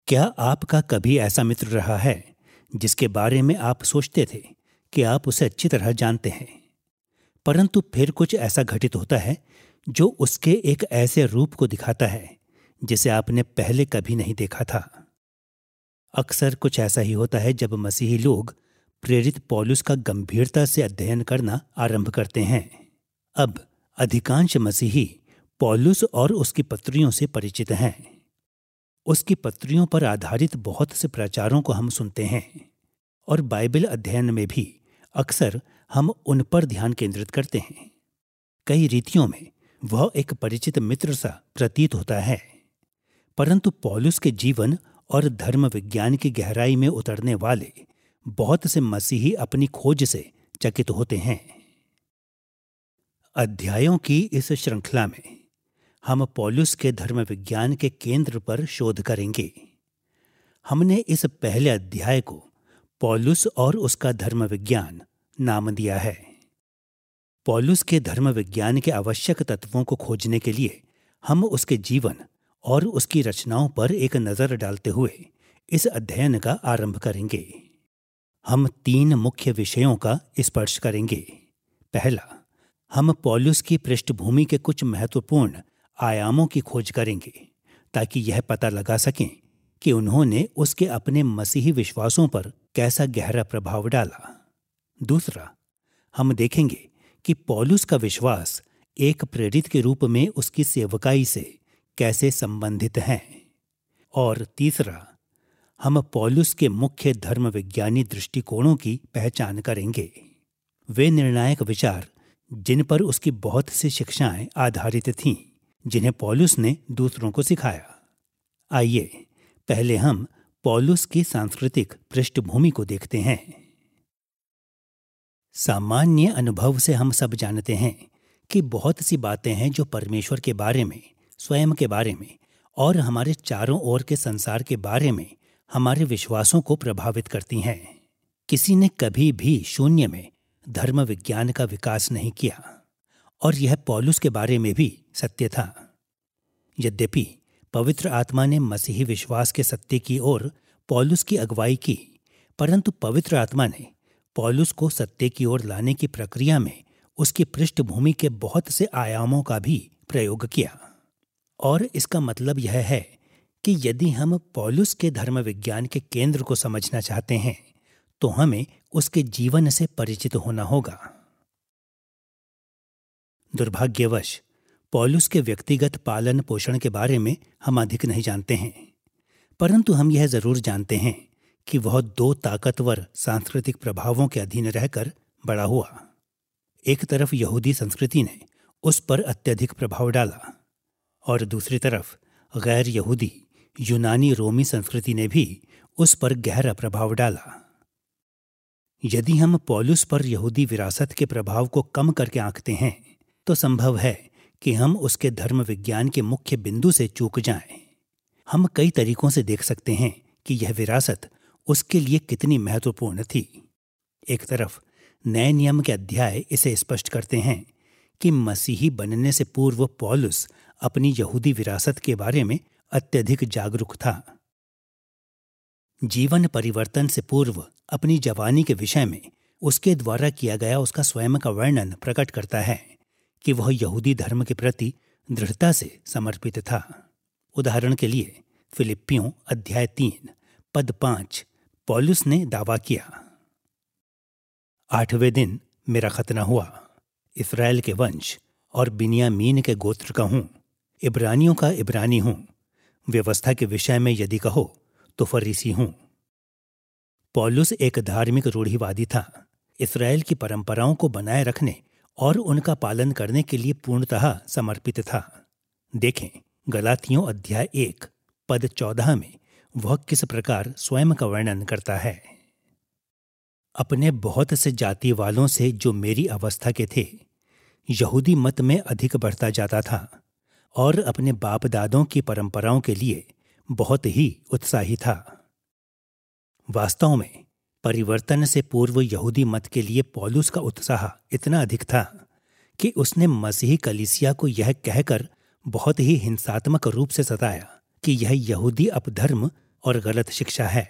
क्या आपका कभी ऐसा मित्र रहा है जिसके बारे में आप सोचते थे कि आप उसे अच्छी तरह जानते हैं, परंतु फिर कुछ ऐसा घटित होता है जो उसके एक ऐसे रूप को दिखाता है जिसे आपने पहले कभी नहीं देखा था। अक्सर कुछ ऐसा ही होता है जब मसीही लोग प्रेरित पौलुस का गंभीरता से अध्ययन करना आरंभ करते हैं। अब अधिकांश मसीही पौलुस और उसकी पत्रियों से परिचित हैं। उसकी पत्रियों पर आधारित बहुत से प्रचारों को हम सुनते हैं और बाइबल अध्ययन में भी अक्सर हम उन पर ध्यान केंद्रित करते हैं। कई रीतियों में वह एक परिचित मित्र सा प्रतीत होता है, परंतु पौलुस के जीवन और धर्म विज्ञान की गहराई में उतरने वाले बहुत से मसीही अपनी खोज से चकित होते हैं। अध्यायों की इस श्रृंखला में हम पौलुस के धर्म विज्ञान के केंद्र पर शोध करेंगे। हमने इस पहले अध्याय को पौलुस और उसका धर्म विज्ञान नाम दिया है। पौलुस के धर्म विज्ञान के आवश्यक तत्वों को खोजने के लिए हम उसके जीवन और उसकी रचनाओं पर एक नजर डालते हुए इस अध्ययन का आरंभ करेंगे। हम 3 मुख्य विषयों का स्पर्श करेंगे। पहला, हम पौलुस की पृष्ठभूमि के कुछ महत्वपूर्ण आयामों की खोज करेंगे ताकि यह पता लगा सकें कि उन्होंने उसके अपने मसीही विश्वासों पर कैसा गहरा प्रभाव डाला। दूसरा, हम देखेंगे कि पौलुस का विश्वास एक प्रेरित के रूप में उसकी सेवकाई से कैसे संबंधित है। और तीसरा, हम पौलुस के मुख्य धर्म विज्ञानी दृष्टिकोणों की पहचान करेंगे, वे निर्णायक विचार जिन पर उसकी बहुत सी शिक्षाएं आधारित थीं, जिन्हें पौलुस ने दूसरों को सिखाया। आइए पहले हम पौलुस की सांस्कृतिक पृष्ठभूमि को देखते हैं। सामान्य अनुभव से हम सब जानते हैं कि बहुत सी बातें हैं जो परमेश्वर के बारे में, स्वयं के बारे में और हमारे चारों ओर के संसार के बारे में हमारे विश्वासों को प्रभावित करती हैं। किसी ने कभी भी शून्य में धर्म विज्ञान का विकास नहीं किया और यह पौलुस के बारे में भी सत्य था। यद्यपि पवित्र आत्मा ने मसीही विश्वास के सत्य की ओर पौलुस की अगुवाई की, परंतु पवित्र आत्मा ने पौलुस को सत्य की ओर लाने की प्रक्रिया में उसकी पृष्ठभूमि के बहुत से आयामों का भी प्रयोग किया। और इसका मतलब यह है कि यदि हम पौलुस के धर्म विज्ञान के केंद्र को समझना चाहते हैं तो हमें उसके जीवन से परिचित होना होगा। दुर्भाग्यवश पौलुस के व्यक्तिगत पालन पोषण के बारे में हम अधिक नहीं जानते हैं, परंतु हम यह जरूर जानते हैं कि वह 2 ताकतवर सांस्कृतिक प्रभावों के अधीन रहकर बड़ा हुआ। एक तरफ यहूदी संस्कृति ने उस पर अत्यधिक प्रभाव डाला और दूसरी तरफ गैर यहूदी यूनानी रोमी संस्कृति ने भी उस पर गहरा प्रभाव डाला। यदि हम पौलुस पर यहूदी विरासत के प्रभाव को कम करके आंकते हैं तो संभव है कि हम उसके धर्म विज्ञान के मुख्य बिंदु से चूक जाएं। हम कई तरीकों से देख सकते हैं कि यह विरासत उसके लिए कितनी महत्वपूर्ण थी। एक तरफ नए नियम के अध्याय इसे स्पष्ट करते हैं कि मसीही बनने से पूर्व पौलुस अपनी यहूदी विरासत के बारे में अत्यधिक जागरूक था। जीवन परिवर्तन से पूर्व अपनी जवानी के विषय में उसके द्वारा किया गया उसका स्वयं का वर्णन प्रकट करता है कि वह यहूदी धर्म के प्रति दृढ़ता से समर्पित था। उदाहरण के लिए फिलिप्पियों अध्याय 3 पद 5 पौलुस ने दावा किया, 8वें दिन मेरा खतना हुआ, इस्राएल के वंश और बिन्यामीन के गोत्र का हूं, इब्रानियों का इब्रानी हूं, व्यवस्था के विषय में यदि कहो तो फरीसी हूं। पौलुस एक धार्मिक रूढ़िवादी था। इस्राएल की परंपराओं को बनाए रखने और उनका पालन करने के लिए पूर्णतः समर्पित था। देखें गलातियों अध्याय 1 पद 14 में वह किस प्रकार स्वयं का वर्णन करता है। अपने बहुत से जाति वालों से जो मेरी अवस्था के थे, यहूदी मत में अधिक बढ़ता जाता था और अपने बाप दादों की परंपराओं के लिए बहुत ही उत्साही था। वास्तव में परिवर्तन से पूर्व यहूदी मत के लिए पौलुस का उत्साह इतना अधिक था कि उसने मसीही कलीसिया को यह कहकर बहुत ही हिंसात्मक रूप से सताया कि यह यहूदी अपधर्म और गलत शिक्षा है।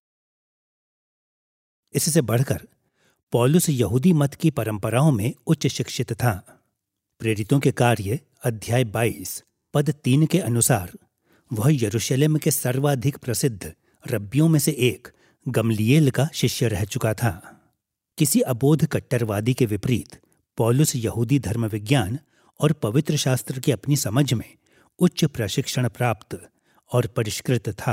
इससे बढ़कर पौलुस यहूदी मत की परंपराओं में उच्च शिक्षित था। प्रेरितों के कार्य अध्याय 22 पद 3 के अनुसार वह यरूशलेम के सर्वाधिक प्रसिद्ध रब्बियों में से एक गमलीएल का शिष्य रह चुका था। किसी अबोध कट्टरवादी के विपरीत पौलुस यहूदी धर्म विज्ञान और पवित्र शास्त्र की अपनी समझ में उच्च प्रशिक्षण प्राप्त और परिष्कृत था।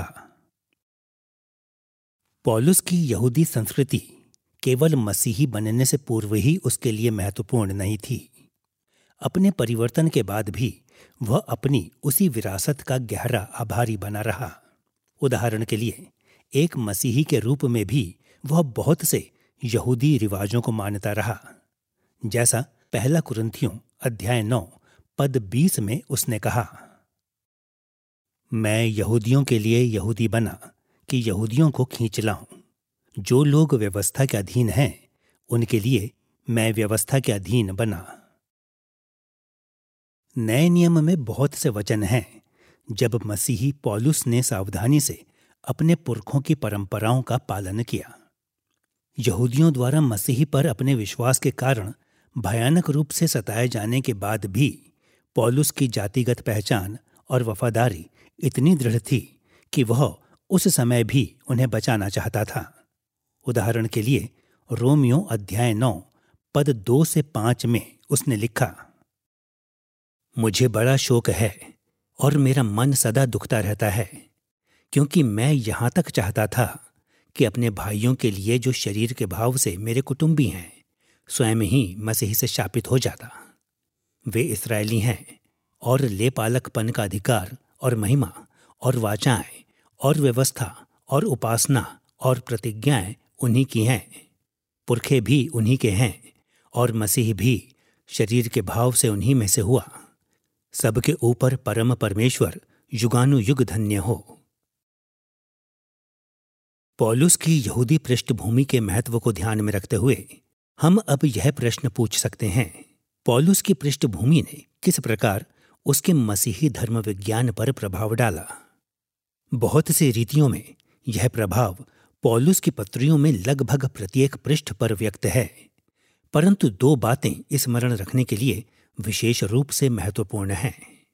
पौलुस की यहूदी संस्कृति केवल मसीही बनने से पूर्व ही उसके लिए महत्वपूर्ण नहीं थी। अपने परिवर्तन के बाद भी वह अपनी उसी विरासत का गहरा आभारी बना रहा। उदाहरण के लिए एक मसीही के रूप में भी वह बहुत से यहूदी रिवाजों को मानता रहा। जैसा पहला कुरिन्थियों अध्याय 9 पद 20 में उसने कहा, मैं यहूदियों के लिए यहूदी बना कि यहूदियों को खींच लाऊं। जो लोग व्यवस्था के अधीन हैं उनके लिए मैं व्यवस्था के अधीन बना। नए नियम में बहुत से वचन हैं जब मसीही पौलुस ने सावधानी से अपने पुरखों की परंपराओं का पालन किया। यहूदियों द्वारा मसीही पर अपने विश्वास के कारण भयानक रूप से सताए जाने के बाद भी पौलुस की जातिगत पहचान और वफादारी इतनी दृढ़ थी कि वह उस समय भी उन्हें बचाना चाहता था। उदाहरण के लिए रोमियो अध्याय 9 पद 2 से 5 में उसने लिखा, मुझे बड़ा शोक है और मेरा मन सदा दुखता रहता है, क्योंकि मैं यहाँ तक चाहता था कि अपने भाइयों के लिए जो शरीर के भाव से मेरे कुटुंबी हैं स्वयं ही मसीह से शापित हो जाता। वे इस्राएली हैं और लेपालकपन का अधिकार और महिमा और वाचाएं और व्यवस्था और उपासना और प्रतिज्ञाएं उन्हीं की हैं। पुरखे भी उन्हीं के हैं और मसीह भी शरीर के भाव से उन्हीं में से हुआ। सबके ऊपर परम परमेश्वर युगानुयुग धन्य हो। पौलुस की यहूदी पृष्ठभूमि के महत्व को ध्यान में रखते हुए हम अब यह प्रश्न पूछ सकते हैं, पौलुस की पृष्ठभूमि ने किस प्रकार उसके मसीही धर्म विज्ञान पर प्रभाव डाला। बहुत सी रीतियों में यह प्रभाव पौलुस की पत्रियों में लगभग प्रत्येक पृष्ठ पर व्यक्त है, परंतु दो बातें स्मरण रखने के लिए विशेष रूप से महत्वपूर्ण हैं।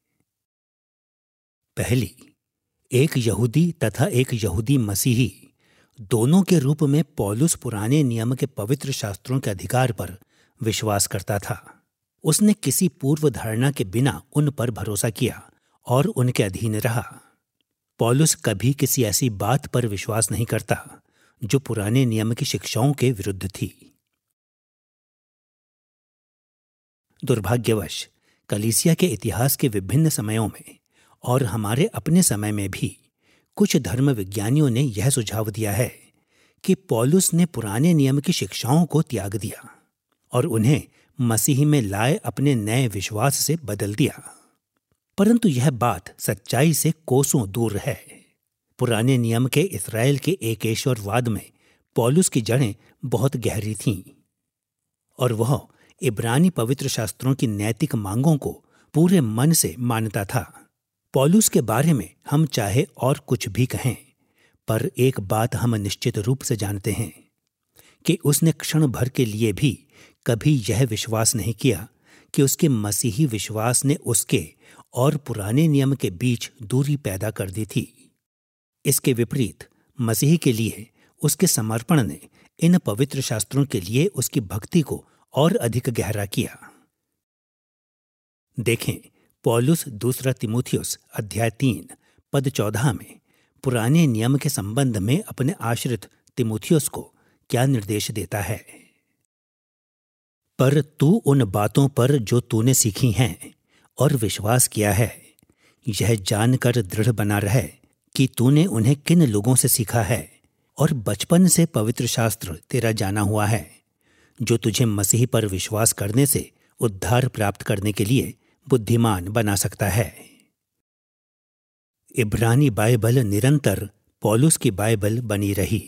पहली, एक यहूदी तथा एक यहूदी मसीही दोनों के रूप में पौलुस पुराने नियम के पवित्र शास्त्रों के अधिकार पर विश्वास करता था। उसने किसी पूर्व धारणा के बिना उन पर भरोसा किया और उनके अधीन रहा। पौलुस कभी किसी ऐसी बात पर विश्वास नहीं करता जो पुराने नियम की शिक्षाओं के विरुद्ध थी। दुर्भाग्यवश कलीसिया के इतिहास के विभिन्न समयों में और हमारे अपने समय में भी कुछ धर्म विज्ञानियों ने यह सुझाव दिया है कि पौलुस ने पुराने नियम की शिक्षाओं को त्याग दिया और उन्हें मसीह में लाए अपने नए विश्वास से बदल दिया। परंतु यह बात सच्चाई से कोसों दूर है। पुराने नियम के इस्राएल के एकेश्वरवाद में पौलुस की जड़ें बहुत गहरी थीं और वह इब्रानी पवित्र शास्त्रों की नैतिक मांगों को पूरे मन से मानता था। पौलुस के बारे में हम चाहे और कुछ भी कहें, पर एक बात हम निश्चित रूप से जानते हैं कि उसने क्षण भर के लिए भी कभी यह विश्वास नहीं किया कि उसके मसीही विश्वास ने उसके और पुराने नियम के बीच दूरी पैदा कर दी थी। इसके विपरीत मसीह के लिए उसके समर्पण ने इन पवित्र शास्त्रों के लिए उसकी भक्ति को और अधिक गहरा किया। देखें, पौलुस दूसरा तीमुथियुस अध्याय 3 पद 14 में पुराने नियम के संबंध में अपने आश्रित तीमुथियुस को क्या निर्देश देता है। पर तू उन बातों पर जो तूने सीखी हैं और विश्वास किया है, यह जानकर दृढ़ बना रहे कि तूने उन्हें किन लोगों से सीखा है और बचपन से पवित्र शास्त्र तेरा जाना हुआ है, जो तुझे मसीह पर विश्वास करने से उद्धार प्राप्त करने के लिए बुद्धिमान बना सकता है। इब्रानी बाइबल निरंतर पौलुस की बाइबल बनी रही।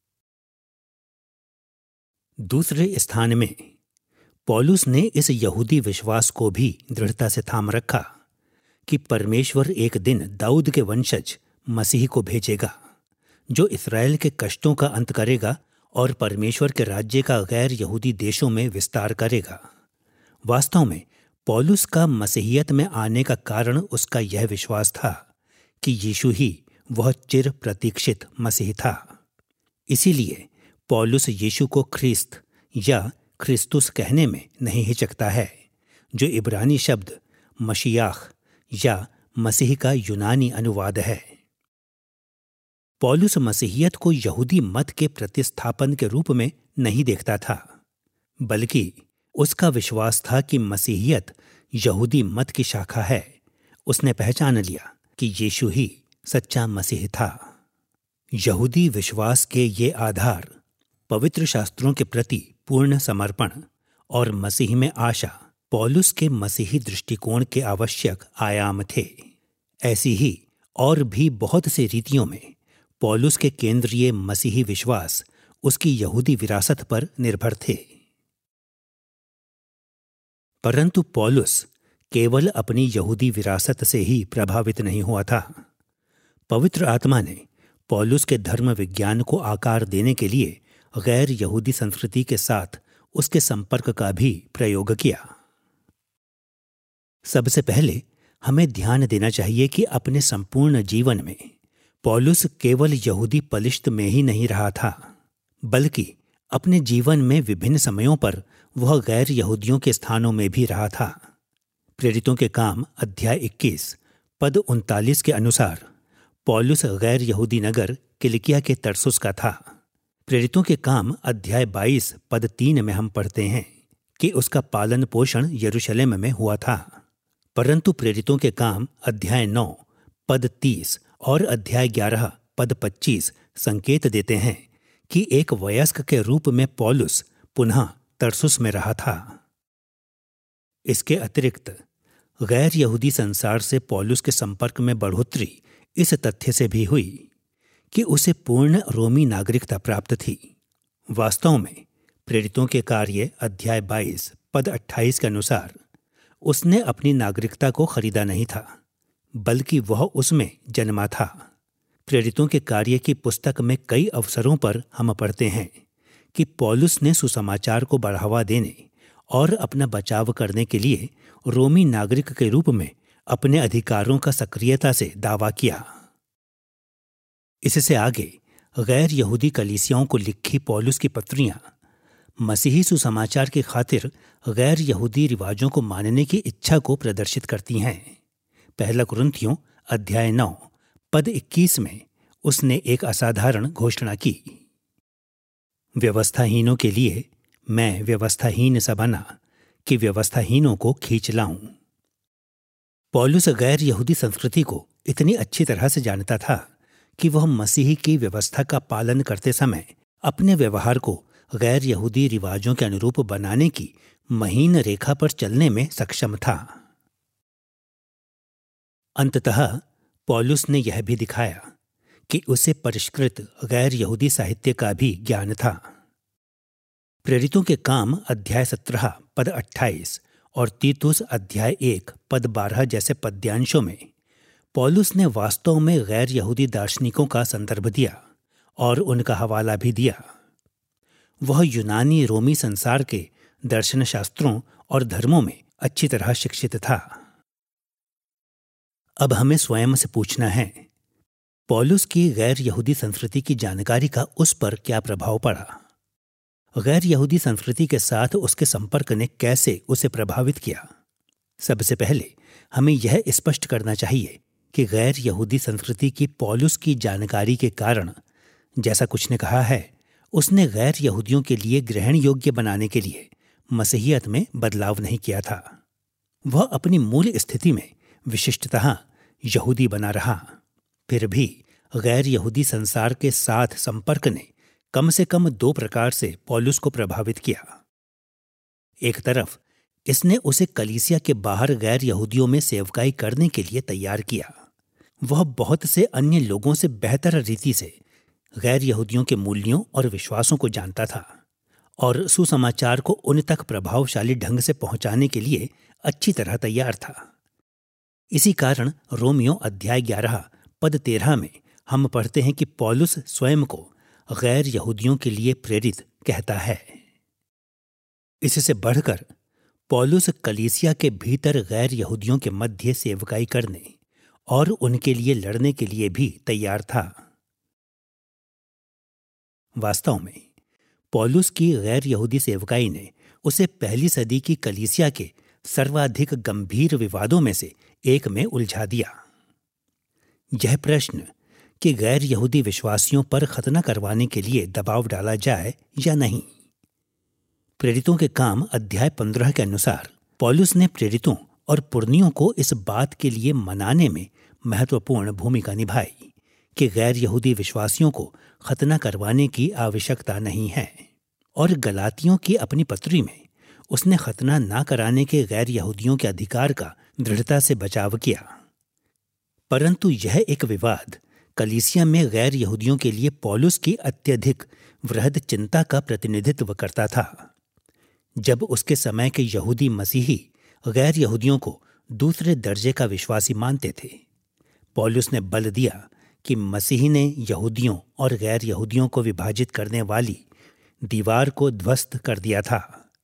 दूसरे स्थान में पौलुस ने इस यहूदी विश्वास को भी दृढ़ता से थाम रखा कि परमेश्वर एक दिन दाऊद के वंशज मसीह को भेजेगा जो इस्राएल के कष्टों का अंत करेगा और परमेश्वर के राज्य का गैर यहूदी देशों में विस्तार करेगा। वास्तव में पौलुस का मसीहियत में आने का कारण उसका यह विश्वास था कि यीशु ही वह चिर प्रतीक्षित मसीह था। इसीलिए पौलुस यीशु को ख्रिस्त या ख्रिस्तुस कहने में नहीं हिचकता है, जो इब्रानी शब्द मशीयाह या मसीह का यूनानी अनुवाद है। पौलुस मसीहियत को यहूदी मत के प्रतिस्थापन के रूप में नहीं देखता था, बल्कि उसका विश्वास था कि मसीहियत यहूदी मत की शाखा है। उसने पहचान लिया कि यीशु ही सच्चा मसीह था। यहूदी विश्वास के ये आधार पवित्र शास्त्रों के प्रति पूर्ण समर्पण और मसीह में आशा पौलुस के मसीही दृष्टिकोण के आवश्यक आयाम थे। ऐसी ही और भी बहुत से रीतियों में पौलुस के केंद्रीय मसीही विश्वास उसकी यहूदी विरासत पर निर्भर थे। परंतु पौलुस केवल अपनी यहूदी विरासत से ही प्रभावित नहीं हुआ था। पवित्र आत्मा ने पौलुस के धर्म विज्ञान को आकार देने के लिए गैर यहूदी संस्कृति के साथ उसके संपर्क का भी प्रयोग किया। सबसे पहले हमें ध्यान देना चाहिए कि अपने संपूर्ण जीवन में पौलुस केवल यहूदी पलिश्त में ही नहीं रहा था, बल्कि अपने जीवन में विभिन्न समयों पर वह गैर यहूदियों के स्थानों में भी रहा था। प्रेरितों के काम अध्याय 21 पद 39 के अनुसार पौलुस गैर यहूदी नगर किलिकिया के तरसुस का था। प्रेरितों के काम अध्याय 22 पद 3 में हम पढ़ते हैं कि उसका पालन पोषण यरूशलेम में हुआ था। परंतु प्रेरितों के काम अध्याय 9 पद 30 और अध्याय 11 पद 25 संकेत देते हैं कि एक वयस्क के रूप में पौलुस पुनः तरसुस में रहा था। इसके अतिरिक्त गैर यहूदी संसार से पौलुस के संपर्क में बढ़ोतरी इस तथ्य से भी हुई कि उसे पूर्ण रोमी नागरिकता प्राप्त थी। वास्तव में प्रेरितों के कार्य अध्याय 22 पद 28 के अनुसार उसने अपनी नागरिकता को खरीदा नहीं था, बल्कि वह उसमें जन्मा था। प्रेरितों के कार्य की पुस्तक में कई अवसरों पर हम पढ़ते हैं कि पौलुस ने सुसमाचार को बढ़ावा देने और अपना बचाव करने के लिए रोमी नागरिक के रूप में अपने अधिकारों का सक्रियता से दावा किया। इससे आगे गैर यहूदी कलीसियाओं को लिखी पौलुस की पत्रियां मसीही सुसमाचार की खातिर गैर यहूदी रिवाजों को मानने की इच्छा को प्रदर्शित करती हैं। पहला कुरिन्थियों अध्याय 9 पद 21 में उसने एक असाधारण घोषणा की, व्यवस्थाहीनों के लिए मैं व्यवस्थाहीन सा बना कि व्यवस्थाहीनों को खींच लाऊं। पौलुस गैर यहूदी संस्कृति को इतनी अच्छी तरह से जानता था कि वह मसीह की व्यवस्था का पालन करते समय अपने व्यवहार को गैर यहूदी रिवाजों के अनुरूप बनाने की महीन रेखा पर चलने में सक्षम था। अंततः पौलुस ने यह भी दिखाया कि उसे परिष्कृत गैर यहूदी साहित्य का भी ज्ञान था। प्रेरितों के काम अध्याय 17 पद 28 और तीतुस अध्याय 1 पद 12 जैसे पद्यांशों में पौलुस ने वास्तव में गैर यहूदी दार्शनिकों का संदर्भ दिया और उनका हवाला भी दिया। वह यूनानी रोमी संसार के दर्शन शास्त्रों और धर्मों में अच्छी तरह शिक्षित था। अब हमें स्वयं से पूछना है, पौलुस की गैर यहूदी संस्कृति की जानकारी का उस पर क्या प्रभाव पड़ा? गैर यहूदी संस्कृति के साथ उसके संपर्क ने कैसे उसे प्रभावित किया? सबसे पहले हमें यह स्पष्ट करना चाहिए कि गैर यहूदी संस्कृति की पौलुस की जानकारी के कारण, जैसा कुछ ने कहा है, उसने गैर यहूदियों के लिए ग्रहण योग्य बनाने के लिए मसीहियत में बदलाव नहीं किया था। वह अपनी मूल स्थिति में विशिष्टतः यहूदी बना रहा। फिर भी गैर यहूदी संसार के साथ संपर्क ने कम से कम 2 प्रकार से पौलुस को प्रभावित किया। एक तरफ इसने उसे कलीसिया के बाहर गैर यहूदियों में सेवकाई करने के लिए तैयार किया। वह बहुत से अन्य लोगों से बेहतर रीति से गैर यहूदियों के मूल्यों और विश्वासों को जानता था और सुसमाचार को उन तक प्रभावशाली ढंग से पहुंचाने के लिए अच्छी तरह तैयार था। इसी कारण रोमियो अध्याय 11 पद 13 में हम पढ़ते हैं कि पौलुस स्वयं को गैर यहूदियों के लिए प्रेरित कहता है। इससे बढ़कर पौलुस कलीसिया के भीतर गैर यहूदियों के मध्य सेवकाई करने और उनके लिए लड़ने के लिए भी तैयार था। वास्तव में पौलुस की गैर यहूदी सेवकाई ने उसे पहली सदी की कलीसिया के सर्वाधिक गंभीर विवादों में से एक में उलझा दिया। यह प्रश्न कि गैर यहूदी विश्वासियों पर खतना करवाने के लिए दबाव डाला जाए या नहीं। प्रेरितों के काम अध्याय 15 के अनुसार पौलुस ने प्रेरितों और पुरनियों को इस बात के लिए मनाने में महत्वपूर्ण भूमिका निभाई कि गैर यहूदी विश्वासियों को खतना करवाने की आवश्यकता नहीं है, और गलातियों की अपनी पत्री में उसने खतना ना कराने के गैर यहूदियों के अधिकार का दृढ़ता से बचाव किया। परंतु यह एक विवाद कलीसिया में गैर यहूदियों के लिए पौलुस की अत्यधिक वृहद चिंता का प्रतिनिधित्व करता था। जब उसके समय के यहूदी मसीही गैर यहूदियों को दूसरे दर्जे का विश्वासी मानते थे, पौलुस ने बल दिया कि मसीही ने यहूदियों और गैर यहूदियों को विभाजित करने वाली दीवार को ध्वस्त कर दिया था,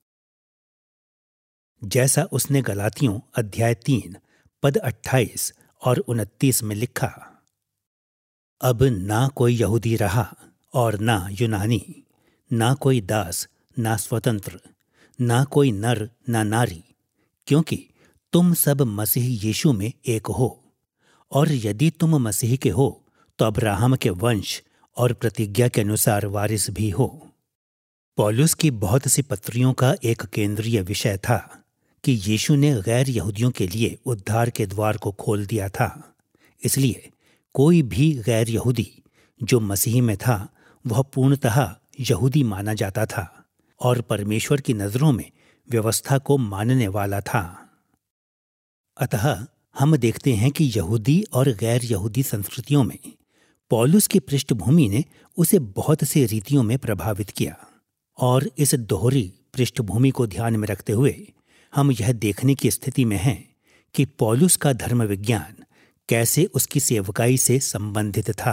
जैसा उसने गलातियों अध्याय 3 पद 28 और 29 में लिखा। अब ना कोई यहूदी रहा और ना यूनानी, ना कोई दास ना स्वतंत्र, ना कोई नर ना नारी, क्योंकि तुम सब मसीह यीशु में एक हो, और यदि तुम मसीह के हो तो अब्राहम के वंश और प्रतिज्ञा के अनुसार वारिस भी हो। पौलुस की बहुत सी पत्रियों का एक केंद्रीय विषय था कि यीशु ने गैर यहूदियों के लिए उद्धार के द्वार को खोल दिया था। इसलिए कोई भी गैर यहूदी जो मसीह में था वह पूर्णतः यहूदी माना जाता था और परमेश्वर की नजरों में व्यवस्था को मानने वाला था। अतः हम देखते हैं कि यहूदी और गैर यहूदी संस्कृतियों में पौलुस की पृष्ठभूमि ने उसे बहुत से रीतियों में प्रभावित किया, और इस दोहरी पृष्ठभूमि को ध्यान में रखते हुए हम यह देखने की स्थिति में हैं कि पौलुस का धर्म विज्ञान कैसे उसकी सेवकाई से संबंधित था।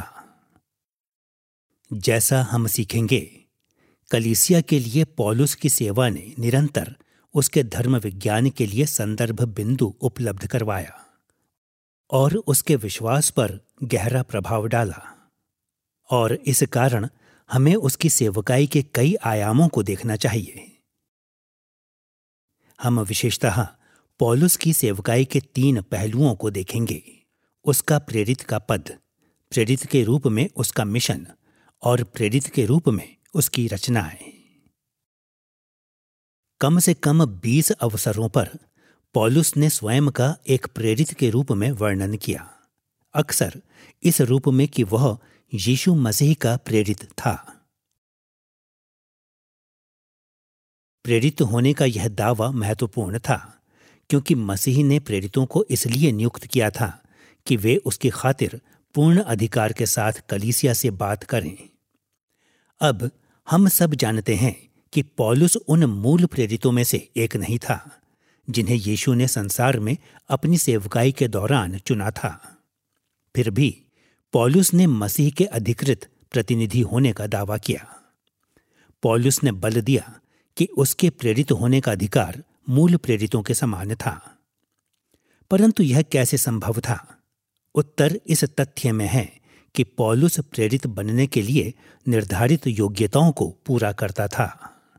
जैसा हम सीखेंगे, कलीसिया के लिए पौलुस की सेवा ने निरंतर उसके धर्म विज्ञान के लिए संदर्भ बिंदु उपलब्ध करवाया और उसके विश्वास पर गहरा प्रभाव डाला, और इस कारण हमें उसकी सेवकाई के कई आयामों को देखना चाहिए। हम विशेषतः पौलुस की सेवकाई के 3 पहलुओं को देखेंगे: उसका प्रेरित का पद, प्रेरित के रूप में उसका मिशन, और प्रेरित के रूप में उसकी रचनाएं। कम से कम 20 अवसरों पर पौलुस ने स्वयं का एक प्रेरित के रूप में वर्णन किया, अक्सर इस रूप में कि वह यीशु मसीह का प्रेरित था। प्रेरित होने का यह दावा महत्वपूर्ण था क्योंकि मसीह ने प्रेरितों को इसलिए नियुक्त किया था कि वे उसकी खातिर पूर्ण अधिकार के साथ कलीसिया से बात करें। अब हम सब जानते हैं कि पौलुस उन मूल प्रेरितों में से एक नहीं था जिन्हें यीशु ने संसार में अपनी सेवकाई के दौरान चुना था। फिर भी पौलुस ने मसीह के अधिकृत प्रतिनिधि होने का दावा किया। पौलुस ने बल दिया कि उसके प्रेरित होने का अधिकार मूल प्रेरितों के समान था। परंतु यह कैसे संभव था? उत्तर इस तथ्य में है कि पौलुस प्रेरित बनने के लिए निर्धारित योग्यताओं को पूरा करता था।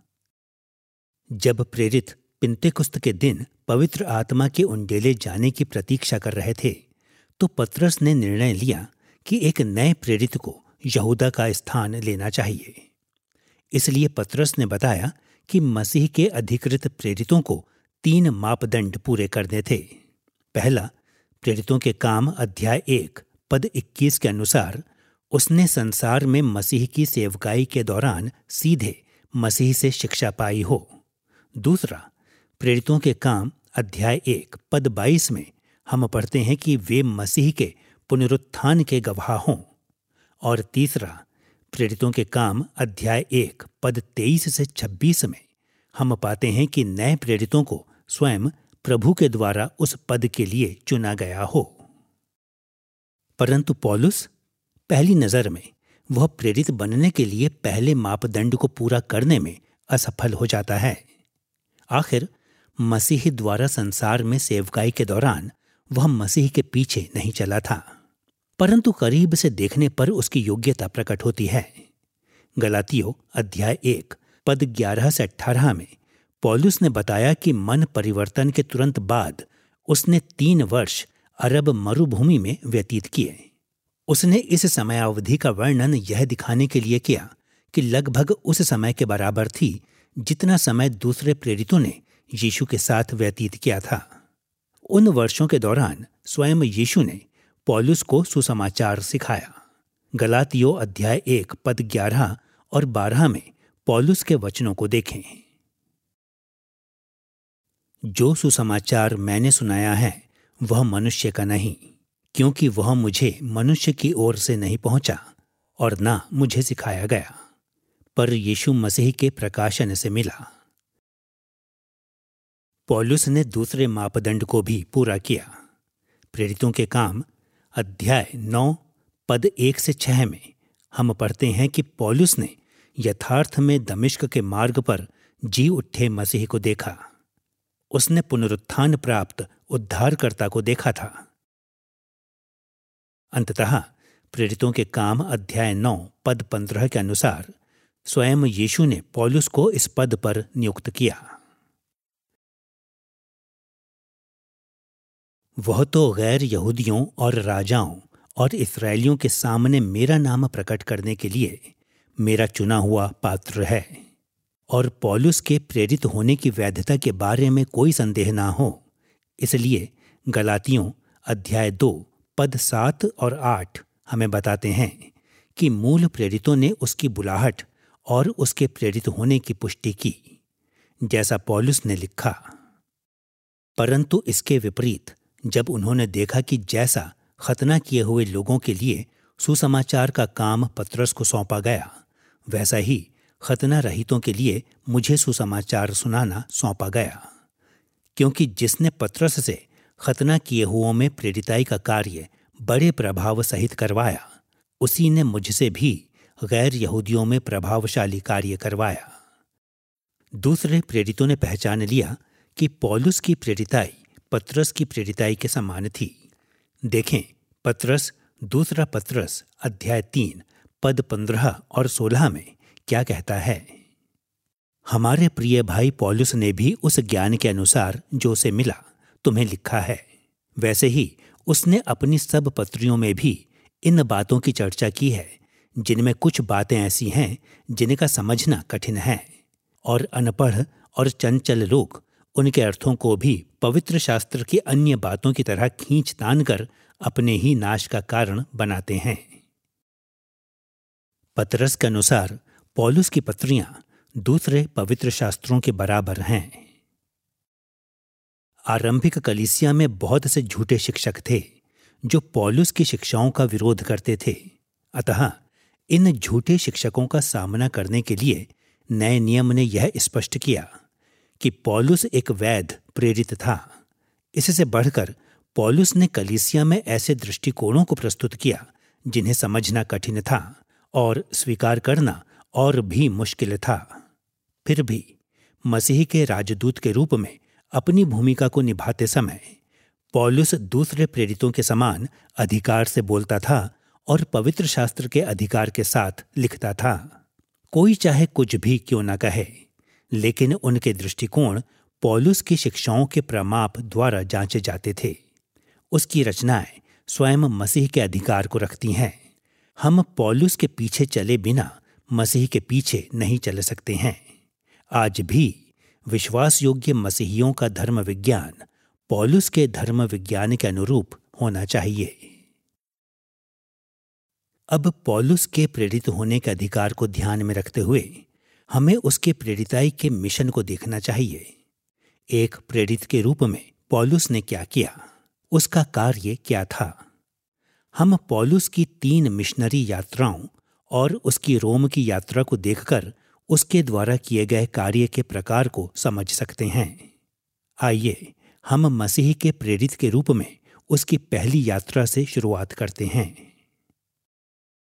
जब प्रेरित पिन्तेकुस्त के दिन पवित्र आत्मा के उंडेले जाने की प्रतीक्षा कर रहे थे, तो पतरस ने निर्णय लिया कि एक नए प्रेरित को यहूदा का स्थान लेना चाहिए। इसलिए पतरस ने बताया कि मसीह के अधिकृत प्रेरितों को 3 मापदंड पूरे करने थे। पहला, प्रेरितों के काम अध्याय 1 पद 21 के अनुसार उसने संसार में मसीह की सेवकाई के दौरान सीधे मसीह से शिक्षा पाई हो। दूसरा, प्रेरितों के काम अध्याय 1 पद 22 में हम पढ़ते हैं कि वे मसीह के पुनरुत्थान के गवाह हों। और तीसरा, प्रेरितों के काम अध्याय 1 पद 23 से 26 में हम पाते हैं कि नए प्रेरितों को स्वयं प्रभु के द्वारा उस पद के लिए चुना गया हो। परंतु पौलुस पहली नज़र में वह प्रेरित बनने के लिए पहले मापदंड को पूरा करने में असफल हो जाता है। आखिर मसीह द्वारा संसार में सेवकाई के दौरान वह मसीह के पीछे नहीं चला था, परंतु करीब से देखने पर उसकी योग्यता प्रकट होती है। गलातियों अध्याय 1 पद 11 से 18 में पौलुस ने बताया कि मन परिवर्तन के तुरंत बाद उसने 3 वर्ष अरब मरुभूमि में व्यतीत किए। उसने इस समयावधि का वर्णन यह दिखाने के लिए किया कि लगभग उस समय के बराबर थी जितना समय दूसरे प्रेरितों ने यीशु के साथ व्यतीत किया था। उन वर्षों के दौरान स्वयं यीशु ने पौलुस को सुसमाचार सिखाया। गलातियों अध्याय 1 पद 11 और 12 में पौलुस के वचनों को देखें। जो सुसमाचार मैंने सुनाया है वह मनुष्य का नहीं, क्योंकि वह मुझे मनुष्य की ओर से नहीं पहुंचा और ना मुझे सिखाया गया, पर यीशु मसीह के प्रकाशन से मिला। पौलुस ने दूसरे मापदंड को भी पूरा किया। प्रेरितों के काम अध्याय 9 पद 1 से 6 में हम पढ़ते हैं कि पौलुस ने यथार्थ में दमिश्क के मार्ग पर जी उठे मसीह को देखा। उसने पुनरुत्थान प्राप्त उद्धारकर्ता को देखा था। अंततः प्रेरितों के काम अध्याय 9 पद 15 के अनुसार स्वयं यीशु ने पौलुस को इस पद पर नियुक्त किया। वह तो गैर यहूदियों और राजाओं और इस्राएलियों के सामने मेरा नाम प्रकट करने के लिए मेरा चुना हुआ पात्र है, और पौलुस के प्रेरित होने की वैधता के बारे में कोई संदेह ना हो। इसलिए गलातियों अध्याय 2 पद 7 और 8 हमें बताते हैं कि मूल प्रेरितों ने उसकी बुलाहट और उसके प्रेरित होने की पुष्टि की, जैसा पौलुस ने लिखा। परंतु इसके विपरीत जब उन्होंने देखा कि जैसा खतना किए हुए लोगों के लिए सुसमाचार का काम पतरस को सौंपा गया, वैसा ही खतना रहितों के लिए मुझे सुसमाचार सुनाना सौंपा गया, क्योंकि जिसने पतरस से खतना किए हुओं में प्रेरिताई का कार्य बड़े प्रभाव सहित करवाया, उसी ने मुझसे भी गैर यहूदियों में प्रभावशाली कार्य करवाया। दूसरे प्रेरितों ने पहचान लिया कि पौलुस की प्रेरिताई पतरस की प्रेरिताई के समान थी। देखें पतरस दूसरा पतरस अध्याय 3 पद 15 और 16 में क्या कहता है। हमारे प्रिय भाई पौलुस ने भी उस ज्ञान के अनुसार जो से मिला तुम्हें लिखा है। वैसे ही उसने अपनी सब पत्रियों में भी इन बातों की चर्चा की है, जिनमें कुछ बातें ऐसी हैं जिनका समझना कठिन है, और अनपढ़ और चंचल लोग उनके अर्थों को भी पवित्र शास्त्र की अन्य बातों की तरह खींच तान कर अपने ही नाश का कारण बनाते हैं। पतरस के अनुसार पौलुस की पत्रियां दूसरे पवित्र शास्त्रों के बराबर हैं। आरंभिक कलीसिया में बहुत से झूठे शिक्षक थे जो पौलुस की शिक्षाओं का विरोध करते थे। अतः इन झूठे शिक्षकों का सामना करने के लिए नए नियम ने यह स्पष्ट किया कि पौलुस एक वैध प्रेरित था। इससे बढ़कर पौलुस ने कलीसिया में ऐसे दृष्टिकोणों को प्रस्तुत किया जिन्हें समझना कठिन था और स्वीकार करना और भी मुश्किल था। फिर भी मसीह के राजदूत के रूप में अपनी भूमिका को निभाते समय पौलुस दूसरे प्रेरितों के समान अधिकार से बोलता था और पवित्र शास्त्र के अधिकार के साथ लिखता था। कोई चाहे कुछ भी क्यों न कहे, लेकिन उनके दृष्टिकोण पौलुस की शिक्षाओं के प्रमाप द्वारा जांचे जाते थे। उसकी रचनाएं स्वयं मसीह के अधिकार को रखती हैं। हम पौलुस के पीछे चले बिना मसीह के पीछे नहीं चल सकते हैं। आज भी विश्वास योग्य मसीहियों का धर्म विज्ञान पौलुस के धर्म विज्ञान के अनुरूप होना चाहिए। अब पौलुस के प्रेरित होने के अधिकार को ध्यान में रखते हुए हमें उसके प्रेरिताई के मिशन को देखना चाहिए। एक प्रेरित के रूप में पौलुस ने क्या किया, उसका कार्य क्या था। हम पौलुस की 3 मिशनरी यात्राओं और उसकी रोम की यात्रा को देखकर उसके द्वारा किए गए कार्य के प्रकार को समझ सकते हैं। आइए हम मसीह के प्रेरित के रूप में उसकी पहली यात्रा से शुरुआत करते हैं।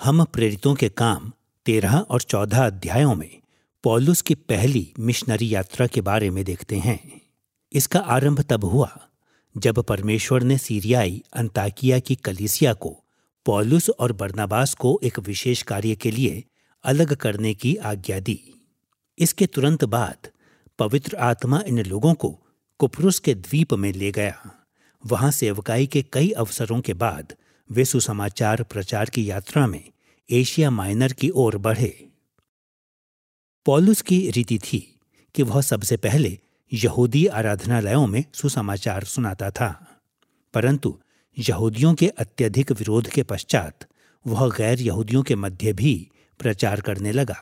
हम प्रेरितों के काम 13 और 14 अध्यायों में पौलुस की पहली मिशनरी यात्रा के बारे में देखते हैं। इसका आरंभ तब हुआ जब परमेश्वर ने सीरियाई अंताकिया की कलीसिया को पौलुस और बरनबास को एक विशेष कार्य के लिए अलग करने की आज्ञा दी। इसके तुरंत बाद पवित्र आत्मा इन लोगों को कुप्रुस के द्वीप में ले गया। वहां सेवकाई के कई अवसरों के बाद वे सुसमाचार प्रचार की यात्रा में एशिया माइनर की ओर बढ़े। पौलुस की रीति थी कि वह सबसे पहले यहूदी आराधनालयों में सुसमाचार सुनाता था, परंतु यहूदियों के अत्यधिक विरोध के पश्चात वह गैर यहूदियों के मध्य भी प्रचार करने लगा।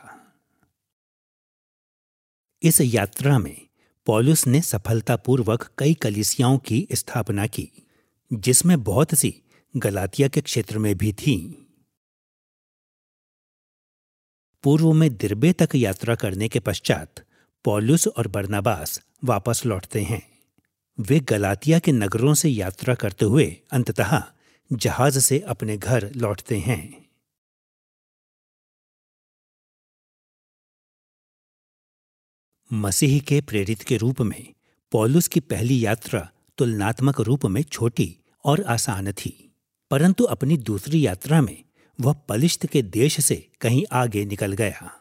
इस यात्रा में पौलुस ने सफलतापूर्वक कई कलीसियाओं की स्थापना की, जिसमें बहुत सी गलातिया के क्षेत्र में भी थीं। पूर्व में दिरबे तक यात्रा करने के पश्चात पौलुस और बरनबास वापस लौटते हैं। वे गलातिया के नगरों से यात्रा करते हुए अंततः जहाज से अपने घर लौटते हैं। मसीह के प्रेरित के रूप में पौलुस की पहली यात्रा तुलनात्मक रूप में छोटी और आसान थी, परंतु अपनी दूसरी यात्रा में वह पलिश्त के देश से कहीं आगे निकल गया।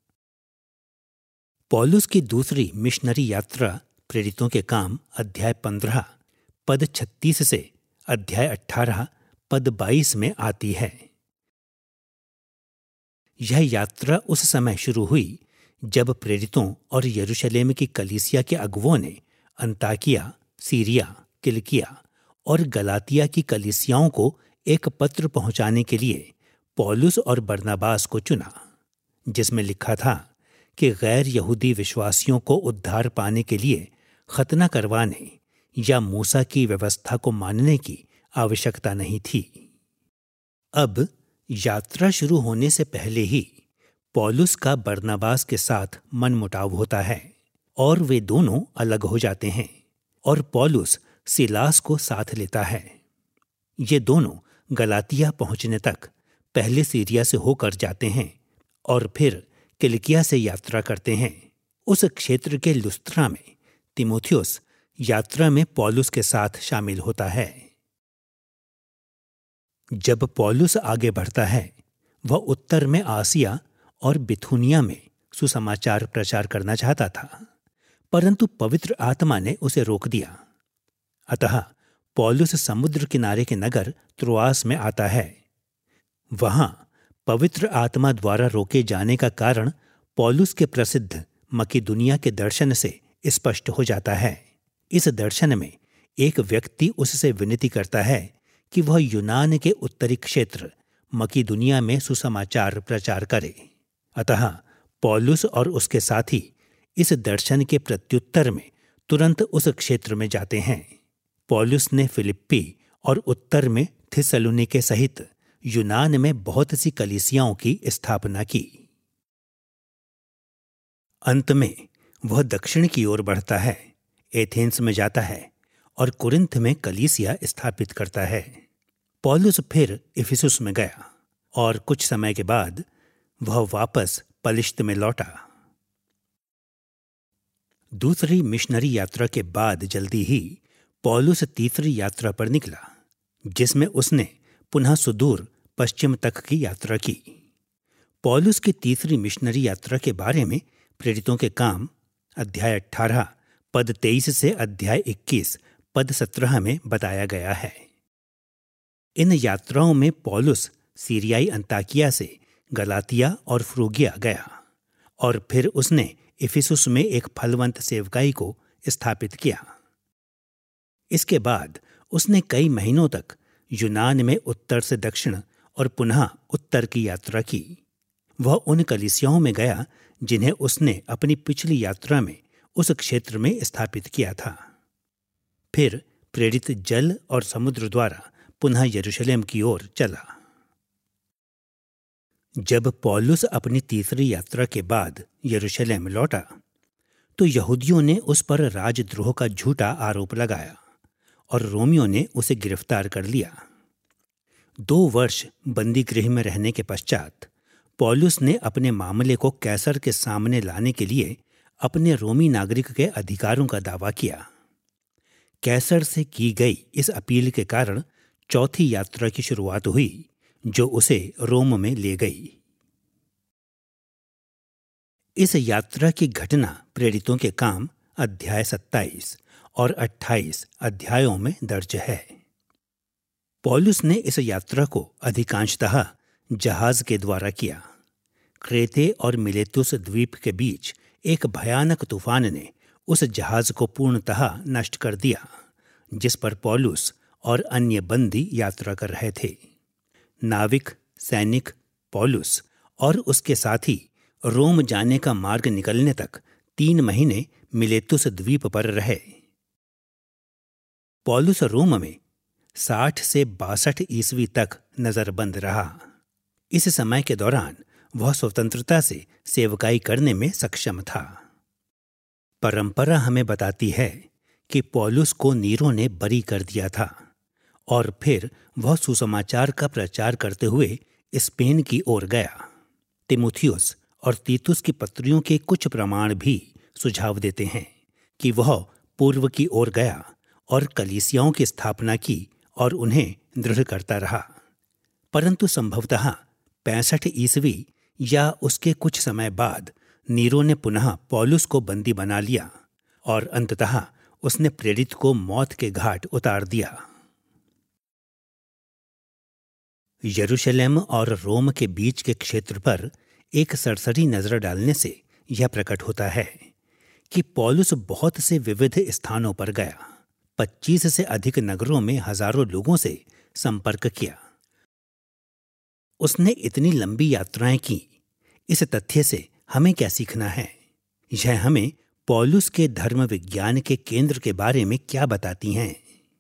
पौलुस की दूसरी मिशनरी यात्रा प्रेरितों के काम अध्याय 15 पद 36 से अध्याय 18 पद 22 में आती है। यह यात्रा उस समय शुरू हुई जब प्रेरितों और यरूशलेम की कलीसिया के अगुवों ने अंताकिया, सीरिया, किलिकिया और गलातिया की कलीसियाओं को एक पत्र पहुंचाने के लिए पौलुस और बरनबास को चुना, जिसमें लिखा था कि गैर यहूदी विश्वासियों को उद्धार पाने के लिए खतना करवाने या मूसा की व्यवस्था को मानने की आवश्यकता नहीं थी। अब यात्रा शुरू होने से पहले ही पौलुस का बरनबास के साथ मनमुटाव होता है और वे दोनों अलग हो जाते हैं और पौलुस सिलास को साथ लेता है। ये दोनों गलातिया पहुंचने तक पहले सीरिया से होकर जाते हैं और फिर किलिकिया से यात्रा करते हैं। उस क्षेत्र के लुस्त्रा में तीमुथियुस यात्रा में पौलुस के साथ शामिल होता है। जब पौलुस आगे बढ़ता है, वह उत्तर में आसिया और बिथुनिया में सुसमाचार प्रचार करना चाहता था, परंतु पवित्र आत्मा ने उसे रोक दिया। अतः पौलुस समुद्र किनारे के नगर त्रोआस में आता है। वहां पवित्र आत्मा द्वारा रोके जाने का कारण पौलुस के प्रसिद्ध मकिदुनिया के दर्शन से स्पष्ट हो जाता है। इस दर्शन में एक व्यक्ति उससे विनती करता है कि वह यूनान के उत्तरी क्षेत्र मकिदुनिया में सुसमाचार प्रचार करे। अतः पौलुस और उसके साथी इस दर्शन के प्रत्युत्तर में तुरंत उस क्षेत्र में जाते हैं। पौलुस ने फिलिप्पी और उत्तर में थिस्सलुनीके सहित यूनान में बहुत सी कलीसियाओं की स्थापना की। अंत में वह दक्षिण की ओर बढ़ता है, एथेंस में जाता है और कुरिन्थ में कलीसिया स्थापित करता है। पौलुस फिर इफिसुस में गया और कुछ समय के बाद वह वापस पलिश्त में लौटा। दूसरी मिशनरी यात्रा के बाद जल्दी ही पौलुस तीसरी यात्रा पर निकला, जिसमें उसने पुनः सुदूर पश्चिम तक की यात्रा की। पौलुस की तीसरी मिशनरी यात्रा के बारे में प्रेरितों के काम अध्याय 18 पद 23 से अध्याय 21 पद 17 में बताया गया है। इन यात्राओं में पौलुस सीरियाई अंताकिया से गलातिया और फ्रूगिया गया और फिर उसने इफिसुस में एक फलवंत सेवकाई को स्थापित किया। इसके बाद उसने कई महीनों तक यूनान में उत्तर से दक्षिण और पुनः उत्तर की यात्रा की। वह उन कलीसियाओं में गया जिन्हें उसने अपनी पिछली यात्रा में उस क्षेत्र में स्थापित किया था। फिर प्रेरित जल और समुद्र द्वारा पुनः यरूशलेम की ओर चला। जब पौलुस अपनी तीसरी यात्रा के बाद यरूशलेम लौटा तो यहूदियों ने उस पर राजद्रोह का झूठा आरोप लगाया और रोमियों ने उसे गिरफ्तार कर लिया। 2 वर्ष बंदी गृह में रहने के पश्चात पौलुस ने अपने मामले को कैसर के सामने लाने के लिए अपने रोमी नागरिक के अधिकारों का दावा किया। कैसर से की गई इस अपील के कारण चौथी यात्रा की शुरुआत हुई, जो उसे रोम में ले गई। इस यात्रा की घटना प्रेरितों के काम अध्याय 27 और 28 अध्यायों में दर्ज है। पौलुस ने इस यात्रा को अधिकांशतः जहाज के द्वारा किया। क्रेते और मिलेतुस द्वीप के बीच एक भयानक तूफान ने उस जहाज को पूर्णतः नष्ट कर दिया, जिस पर पौलुस और अन्य बंदी यात्रा कर रहे थे। नाविक, सैनिक, पौलुस और उसके साथी रोम जाने का मार्ग निकलने तक 3 महीने मिलेतुस द्वीप पर रहे। पौलुस रोम में 60 से 62 ईस्वी तक नजरबंद रहा। इस समय के दौरान वह स्वतंत्रता से सेवकाई करने में सक्षम था। परंपरा हमें बताती है कि पौलुस को नीरो ने बरी कर दिया था और फिर वह सुसमाचार का प्रचार करते हुए स्पेन की ओर गया। तीमुथियुस और तीतुस की पत्रियों के कुछ प्रमाण भी सुझाव देते हैं कि वह पूर्व की ओर गया और कलीसियाओं की स्थापना की और उन्हें दृढ़ करता रहा। परंतु संभवतः 65 ईस्वी या उसके कुछ समय बाद नीरो ने पुनः पौलुस को बंदी बना लिया और अंततः उसने प्रेरित को मौत के घाट उतार दिया। यरूशलेम और रोम के बीच के क्षेत्र पर एक सरसरी नजर डालने से यह प्रकट होता है कि पौलुस बहुत से विविध स्थानों पर गया। 25 से अधिक नगरों में हजारों लोगों से संपर्क किया। उसने इतनी लंबी यात्राएं की। इस तथ्य से हमें क्या सीखना है? यह हमें पौलुस के धर्म विज्ञान के केंद्र के बारे में क्या बताती हैं?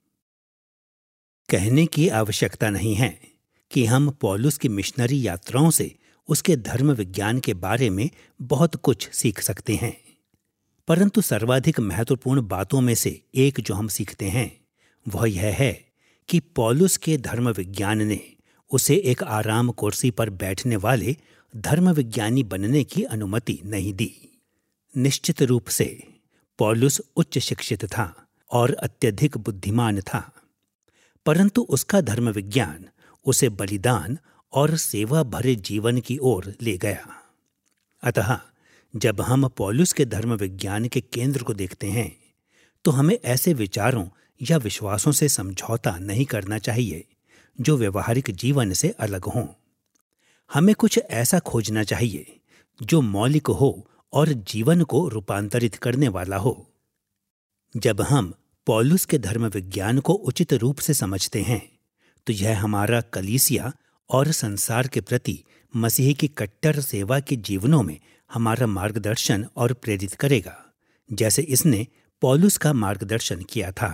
कहने की आवश्यकता नहीं है कि हम पौलुस की मिशनरी यात्राओं से उसके धर्म विज्ञान के बारे में बहुत कुछ सीख सकते हैं, परंतु सर्वाधिक महत्वपूर्ण बातों में से एक जो हम सीखते हैं वह यह है कि पौलुस के धर्म विज्ञान ने उसे एक आराम कुर्सी पर बैठने वाले धर्म विज्ञानी बनने की अनुमति नहीं दी। निश्चित रूप से पौलुस उच्च शिक्षित था और अत्यधिक बुद्धिमान था, परंतु उसका धर्म विज्ञान उसे बलिदान और सेवा भरे जीवन की ओर ले गया। अतः जब हम पौलुस के धर्म विज्ञान के केंद्र को देखते हैं तो हमें ऐसे विचारों या विश्वासों से समझौता नहीं करना चाहिए जो व्यवहारिक जीवन से अलग हों। हमें कुछ ऐसा खोजना चाहिए जो मौलिक हो और जीवन को रूपांतरित करने वाला हो। जब हम पौलुस के धर्म विज्ञान को उचित रूप से समझते हैं तो यह हमारा कलीसिया और संसार के प्रति मसीह की कट्टर सेवा के जीवनों में हमारा मार्गदर्शन और प्रेरित करेगा, जैसे इसने पौलुस का मार्गदर्शन किया था।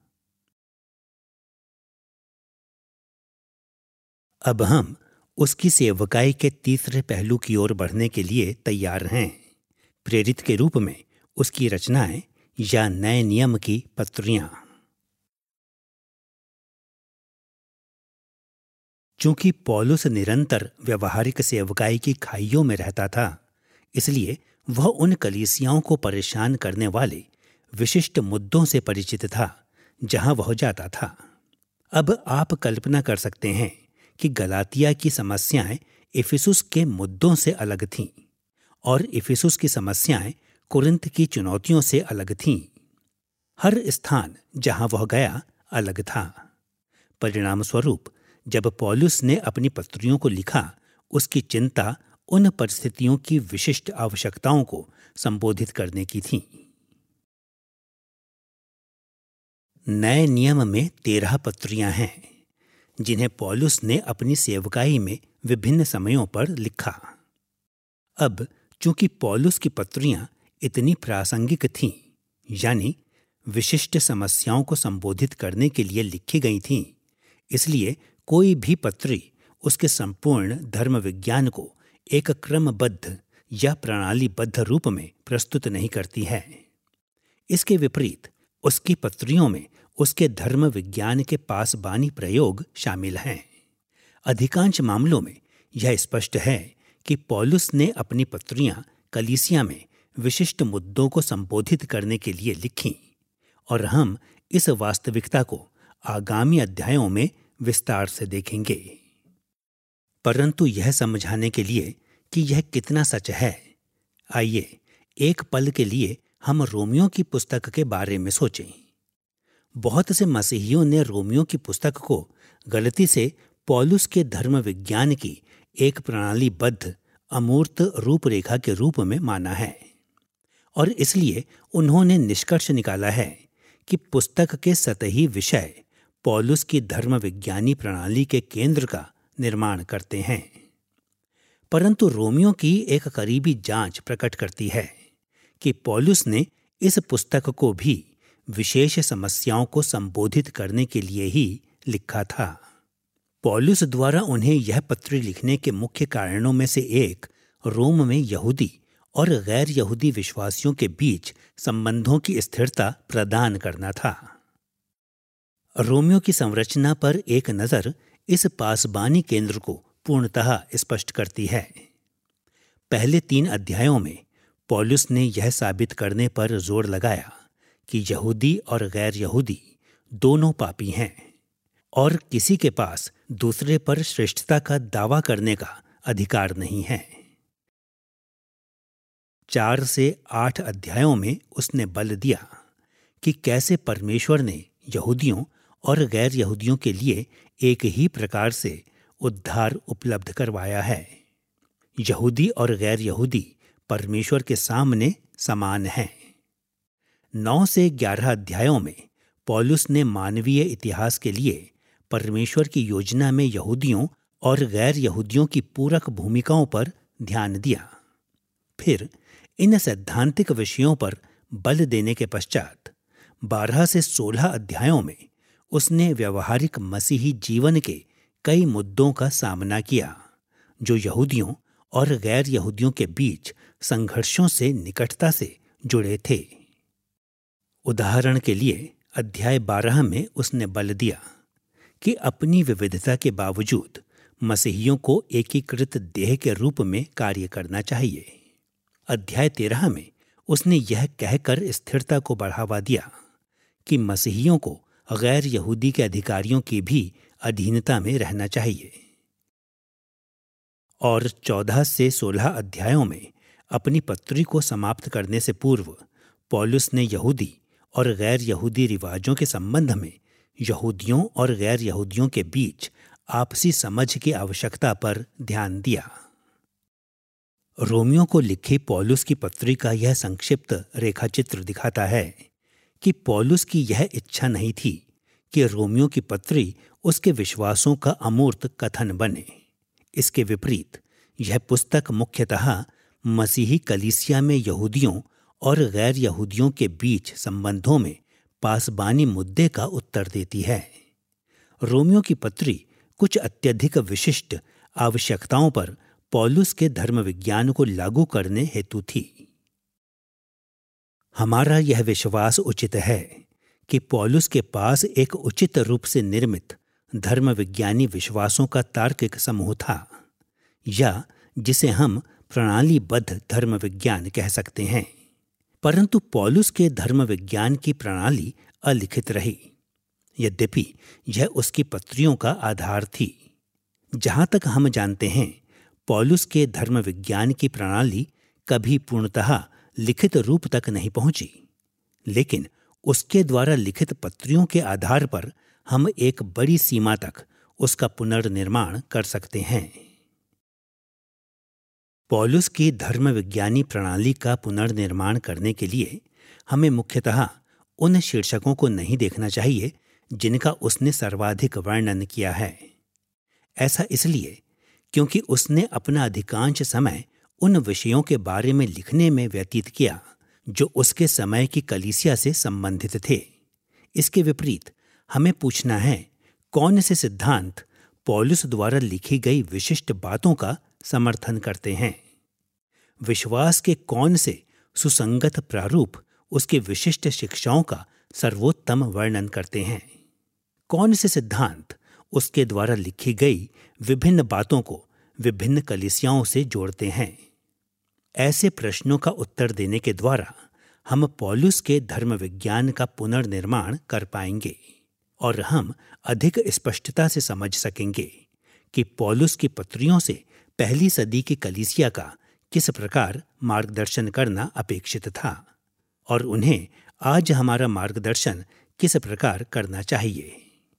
अब हम उसकी सेवकाई के तीसरे पहलू की ओर बढ़ने के लिए तैयार हैं, प्रेरित के रूप में उसकी रचनाएं या नए नियम की पत्रियां। चूंकि पौलुस निरंतर व्यवहारिक सेवकाई की खाइयों में रहता था, इसलिए वह उन कलीसियाओं को परेशान करने वाले विशिष्ट मुद्दों से परिचित था जहां वह जाता था। अब आप कल्पना कर सकते हैं कि गलातिया की समस्याएं इफिसुस के मुद्दों से अलग थीं और इफिसुस की समस्याएं कुरिन्थ की चुनौतियों से अलग थीं। हर स्थान जहां वह गया अलग था। परिणाम स्वरूप जब पौलुस ने अपनी पत्रियों को लिखा, उसकी चिंता उन परिस्थितियों की विशिष्ट आवश्यकताओं को संबोधित करने की थी। नए नियम में 13 पत्रियां हैं जिन्हें पौलुस ने अपनी सेवकाई में विभिन्न समयों पर लिखा। अब चूंकि पौलुस की पत्रियां इतनी प्रासंगिक थीं, यानी विशिष्ट समस्याओं को संबोधित करने के लिए लिखी गई थीं, इसलिए कोई भी पत्री उसके संपूर्ण धर्म विज्ञान को एक क्रमबद्ध या प्रणालीबद्ध रूप में प्रस्तुत नहीं करती है। इसके विपरीत उसकी पत्रियों में उसके धर्म विज्ञान के पासबानी प्रयोग शामिल हैं। अधिकांश मामलों में यह स्पष्ट है कि पौलुस ने अपनी पत्रियां कलीसिया में विशिष्ट मुद्दों को संबोधित करने के लिए लिखीं, और हम इस वास्तविकता को आगामी अध्यायों में विस्तार से देखेंगे। परंतु यह समझाने के लिए कि यह कितना सच है, आइए एक पल के लिए हम रोमियो की पुस्तक के बारे में सोचें। बहुत से मसीहियों ने रोमियो की पुस्तक को गलती से पौलुस के धर्म विज्ञान की एक प्रणालीबद्ध अमूर्त रूपरेखा के रूप में माना है, और इसलिए उन्होंने निष्कर्ष निकाला है कि पुस्तक के सतही विषय पौलुस की धर्म विज्ञानी प्रणाली के केंद्र का निर्माण करते हैं। परंतु रोमियो की एक करीबी जांच प्रकट करती है कि पौलुस ने इस पुस्तक को भी विशेष समस्याओं को संबोधित करने के लिए ही लिखा था। पौलुस द्वारा उन्हें यह पत्री लिखने के मुख्य कारणों में से एक रोम में यहूदी और गैर यहूदी विश्वासियों के बीच संबंधों की स्थिरता प्रदान करना था। रोमियो की संरचना पर एक नज़र इस पासबानी केंद्र को पूर्णतः स्पष्ट करती है। पहले 3 अध्यायों में पौलुस ने यह साबित करने पर जोर लगाया कि यहूदी और गैर यहूदी दोनों पापी हैं और किसी के पास दूसरे पर श्रेष्ठता का दावा करने का अधिकार नहीं है। 4 से 8 अध्यायों में उसने बल दिया कि कैसे परमेश्वर ने यहूदियों और गैर यहूदियों के लिए एक ही प्रकार से उद्धार उपलब्ध करवाया है। यहूदी और गैर यहूदी परमेश्वर के सामने समान हैं। 9 से 11 अध्यायों में पौलुस ने मानवीय इतिहास के लिए परमेश्वर की योजना में यहूदियों और गैर यहूदियों की पूरक भूमिकाओं पर ध्यान दिया। फिर इन सैद्धांतिक विषयों पर बल देने के पश्चात 12 से 16 अध्यायों में उसने व्यवहारिक मसीही जीवन के कई मुद्दों का सामना किया जो यहूदियों और गैर यहूदियों के बीच संघर्षों से निकटता से जुड़े थे। उदाहरण के लिए अध्याय 12 में उसने बल दिया कि अपनी विविधता के बावजूद मसीहियों को एकीकृत देह के रूप में कार्य करना चाहिए। अध्याय 13 में उसने यह कहकर स्थिरता को बढ़ावा दिया कि मसीहियों को गैर यहूदी के अधिकारियों की भी अधीनता में रहना चाहिए। और 14 से 16 अध्यायों में अपनी पत्री को समाप्त करने से पूर्व पौलुस ने यहूदी और गैर यहूदी रिवाजों के संबंध में यहूदियों और गैर यहूदियों के बीच आपसी समझ की आवश्यकता पर ध्यान दिया। रोमियो को लिखी पौलुस की पत्री का यह संक्षिप्त रेखाचित्र दिखाता है कि पौलुस की यह इच्छा नहीं थी कि रोमियो की पत्री उसके विश्वासों का अमूर्त कथन बने। इसके विपरीत यह पुस्तक मुख्यतः मसीही कलीसिया में यहूदियों और गैर यहूदियों के बीच संबंधों में पासबानी मुद्दे का उत्तर देती है। रोमियो की पत्री कुछ अत्यधिक विशिष्ट आवश्यकताओं पर पौलुस के धर्म विज्ञान को लागू करने हेतु थी। हमारा यह विश्वास उचित है कि पौलुस के पास एक उचित रूप से निर्मित धर्म विज्ञानी विश्वासों का तार्किक समूह था, या जिसे हम प्रणालीबद्ध धर्म विज्ञान कह सकते हैं। परंतु पौलुस के धर्म विज्ञान की प्रणाली अलिखित रही, यद्यपि यह उसकी पत्रियों का आधार थी। जहां तक हम जानते हैं, पौलुस के धर्म विज्ञान की प्रणाली कभी पूर्णतः लिखित रूप तक नहीं पहुंची, लेकिन उसके द्वारा लिखित पत्रियों के आधार पर हम एक बड़ी सीमा तक उसका पुनर्निर्माण कर सकते हैं। पौलुस की धर्म विज्ञानी प्रणाली का पुनर्निर्माण करने के लिए हमें मुख्यतः उन शीर्षकों को नहीं देखना चाहिए जिनका उसने सर्वाधिक वर्णन किया है। ऐसा इसलिए क्योंकि उसने अपना अधिकांश समय उन विषयों के बारे में लिखने में व्यतीत किया जो उसके समय की कलीसिया से संबंधित थे। इसके विपरीत हमें पूछना है, कौन से सिद्धांत पौलुस द्वारा लिखी गई विशिष्ट बातों का समर्थन करते हैं? विश्वास के कौन से सुसंगत प्रारूप उसके विशिष्ट शिक्षाओं का सर्वोत्तम वर्णन करते हैं? कौन से सिद्धांत उसके द्वारा लिखी गई विभिन्न बातों को विभिन्न कलीसियाओं से जोड़ते हैं। ऐसे प्रश्नों का उत्तर देने के द्वारा हम पौलुस के धर्म विज्ञान का पुनर्निर्माण कर पाएंगे और हम अधिक स्पष्टता से समझ सकेंगे कि पौलुस की पत्रियों से पहली सदी की कलीसिया का किस प्रकार मार्गदर्शन करना अपेक्षित था और उन्हें आज हमारा मार्गदर्शन किस प्रकार करना चाहिए।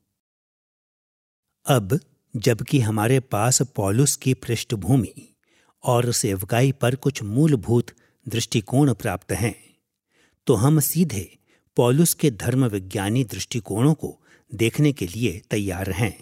अब जबकि हमारे पास पौलुस की पृष्ठभूमि और सेवकाई पर कुछ मूलभूत दृष्टिकोण प्राप्त हैं, तो हम सीधे पौलुस के धर्म विज्ञानी दृष्टिकोणों को देखने के लिए तैयार हैं।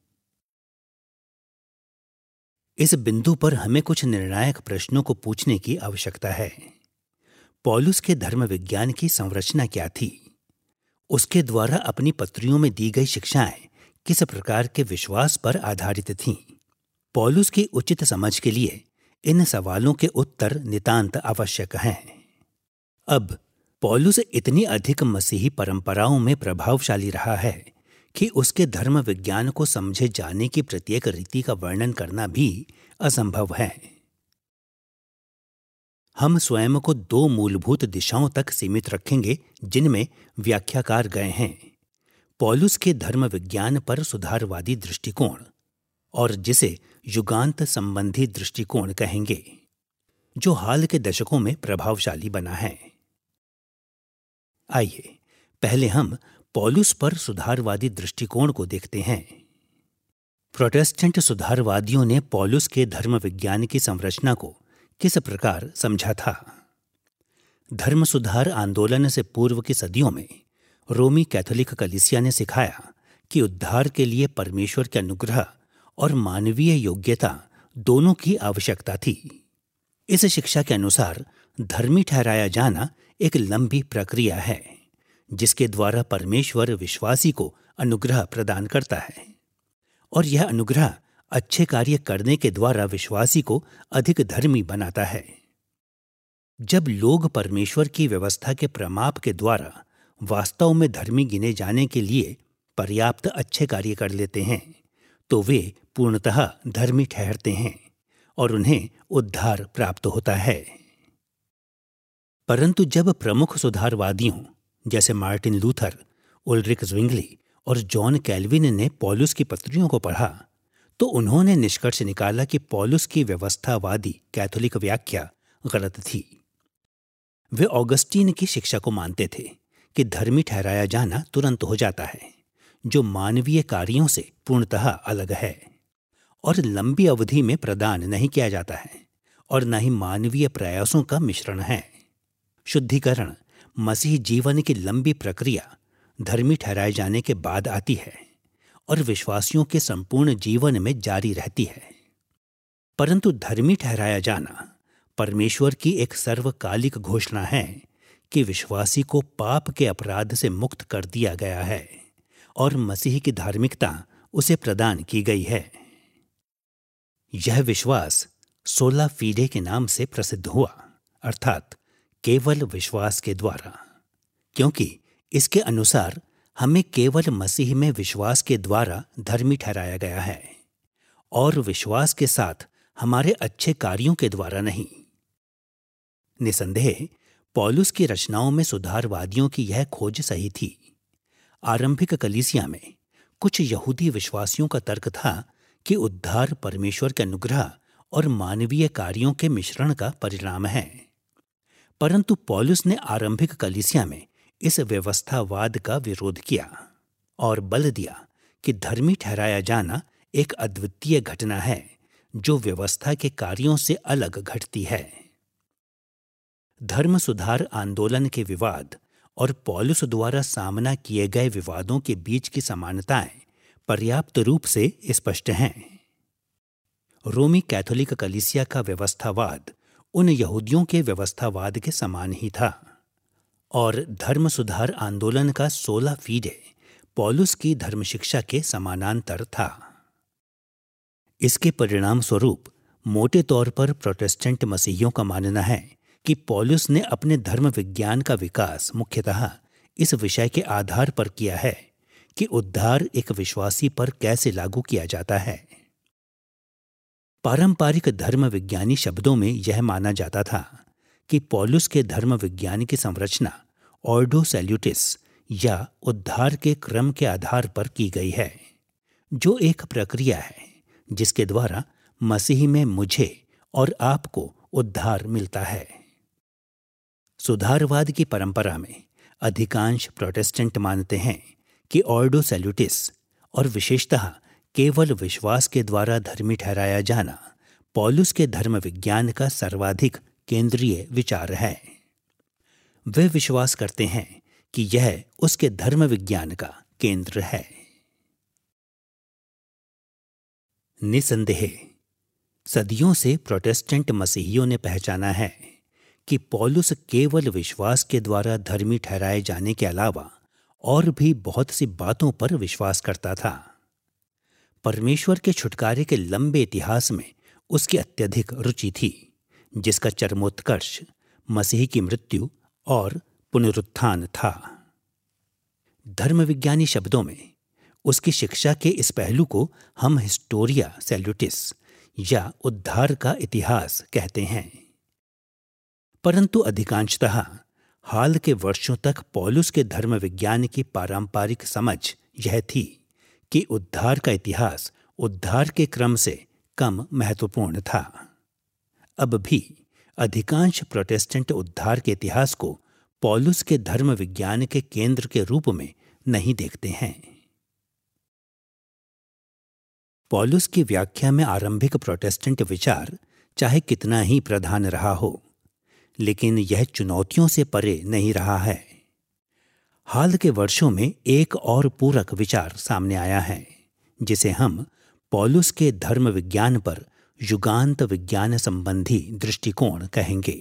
इस बिंदु पर हमें कुछ निर्णायक प्रश्नों को पूछने की आवश्यकता है। पौलुस के धर्म विज्ञान की संरचना क्या थी? उसके द्वारा अपनी पत्रियों में दी गई शिक्षाएं किस प्रकार के विश्वास पर आधारित थीं? पौलुस की उचित समझ के लिए इन सवालों के उत्तर नितांत आवश्यक हैं। अब पौलुस इतनी अधिक मसीही परंपराओं में प्रभावशाली रहा है कि उसके धर्म विज्ञान को समझे जाने की प्रत्येक रीति का वर्णन करना भी असंभव है। हम स्वयं को दो मूलभूत दिशाओं तक सीमित रखेंगे जिनमें व्याख्याकार गए हैं: पौलुस के धर्म विज्ञान पर सुधारवादी दृष्टिकोण और जिसे युगांत संबंधी दृष्टिकोण कहेंगे, जो हाल के दशकों में प्रभावशाली बना है। आइए पहले हम पौलुस पर सुधारवादी दृष्टिकोण को देखते हैं। प्रोटेस्टेंट सुधारवादियों ने पौलुस के धर्म विज्ञान की संरचना को किस प्रकार समझा था? धर्म सुधार आंदोलन से पूर्व की सदियों में रोमी कैथोलिक कलीसिया ने सिखाया कि उद्धार के लिए परमेश्वर के अनुग्रह और मानवीय योग्यता दोनों की आवश्यकता थी। इस शिक्षा के अनुसार धर्मी ठहराया जाना एक लंबी प्रक्रिया है जिसके द्वारा परमेश्वर विश्वासी को अनुग्रह प्रदान करता है और यह अनुग्रह अच्छे कार्य करने के द्वारा विश्वासी को अधिक धर्मी बनाता है। जब लोग परमेश्वर की व्यवस्था के प्रमाप के द्वारा वास्तव में धर्मी गिने जाने के लिए पर्याप्त अच्छे कार्य कर लेते हैं, तो वे पूर्णतः धर्मी ठहरते हैं और उन्हें उद्धार प्राप्त होता है। परंतु जब प्रमुख सुधारवादियों जैसे मार्टिन लूथर, उल्रिक zwingli और जॉन कैल्विन ने पौलुस की पत्रियों को पढ़ा, तो उन्होंने निष्कर्ष निकाला कि पौलुस की व्यवस्थावादी कैथोलिक व्याख्या गलत थी। वे ऑगस्टीन की शिक्षा को मानते थे कि धर्मी ठहराया जाना तुरंत हो जाता है, जो मानवीय कार्यों से पूर्णतः अलग है और लंबी अवधि में प्रदान नहीं किया जाता है और न ही मानवीय प्रयासों का मिश्रण है। शुद्धिकरण मसीह जीवन की लंबी प्रक्रिया धर्मी ठहराए जाने के बाद आती है और विश्वासियों के संपूर्ण जीवन में जारी रहती है। परंतु धर्मी ठहराया जाना परमेश्वर की एक सर्वकालिक घोषणा है कि विश्वासी को पाप के अपराध से मुक्त कर दिया गया है और मसीह की धार्मिकता उसे प्रदान की गई है। यह विश्वास सोला फीडे के नाम से प्रसिद्ध हुआ, अर्थात केवल विश्वास के द्वारा, क्योंकि इसके अनुसार हमें केवल मसीह में विश्वास के द्वारा धर्मी ठहराया गया है और विश्वास के साथ हमारे अच्छे कार्यों के द्वारा नहीं। निसंदेह पौलुस की रचनाओं में सुधारवादियों की यह खोज सही थी। आरंभिक कलीसिया में कुछ यहूदी विश्वासियों का तर्क था कि उद्धार परमेश्वर के अनुग्रह और मानवीय कार्यों के मिश्रण का परिणाम है। परंतु पौलुस ने आरंभिक कलीसिया में इस व्यवस्थावाद का विरोध किया और बल दिया कि धर्मी ठहराया जाना एक अद्वितीय घटना है जो व्यवस्था के कार्यों से अलग घटती है। धर्म सुधार आंदोलन के विवाद और पौलुस द्वारा सामना किए गए विवादों के बीच की समानताएं पर्याप्त रूप से स्पष्ट हैं। रोमी कैथोलिक कलीसिया का व्यवस्थावाद उन यहूदियों के व्यवस्थावाद के समान ही था और धर्म सुधार आंदोलन का सोला फीडे पौलुस की धर्म शिक्षा के समानांतर था। इसके परिणाम स्वरूप मोटे तौर पर प्रोटेस्टेंट मसीहियों का मानना है कि पौलुस ने अपने धर्म विज्ञान का विकास मुख्यतः इस विषय के आधार पर किया है कि उद्धार एक विश्वासी पर कैसे लागू किया जाता है। पारंपरिक धर्म विज्ञानी शब्दों में यह माना जाता था कि पौलुस के धर्म विज्ञान की संरचना ऑर्डो सैल्यूटिस या उद्धार के क्रम के आधार पर की गई है, जो एक प्रक्रिया है जिसके द्वारा मसीह में मुझे और आपको उद्धार मिलता है। सुधारवाद की परंपरा में अधिकांश प्रोटेस्टेंट मानते हैं कि ऑर्डो सैल्यूटिस और विशेषतः केवल विश्वास के द्वारा धर्मी ठहराया जाना पौलुस के धर्म विज्ञान का सर्वाधिक केंद्रीय विचार है। वे विश्वास करते हैं कि यह उसके धर्म विज्ञान का केंद्र है। निसंदेह सदियों से प्रोटेस्टेंट मसीहियों ने पहचाना है कि पौलुस केवल विश्वास के द्वारा धर्मी ठहराए जाने के अलावा और भी बहुत सी बातों पर विश्वास करता था। परमेश्वर के छुटकारे के लंबे इतिहास में उसकी अत्यधिक रुचि थी, जिसका चरमोत्कर्ष मसीह की मृत्यु और पुनरुत्थान था। धर्मविज्ञानी शब्दों में उसकी शिक्षा के इस पहलू को हम हिस्टोरिया सैल्यूटिस या उद्धार का इतिहास कहते हैं। परंतु अधिकांशतः हाल के वर्षों तक पौलुस के धर्म विज्ञान की पारंपरिक समझ यह थी कि उद्धार का इतिहास उद्धार के क्रम से कम महत्वपूर्ण था। अब भी अधिकांश प्रोटेस्टेंट उद्धार के इतिहास को पौलुस के धर्म विज्ञान के केंद्र के रूप में नहीं देखते हैं। पौलुस की व्याख्या में आरंभिक प्रोटेस्टेंट विचार चाहे कितना ही प्रधान रहा हो, लेकिन यह चुनौतियों से परे नहीं रहा है। हाल के वर्षों में एक और पूरक विचार सामने आया है, जिसे हम पौलुस के धर्म विज्ञान पर युगांत विज्ञान संबंधी दृष्टिकोण कहेंगे।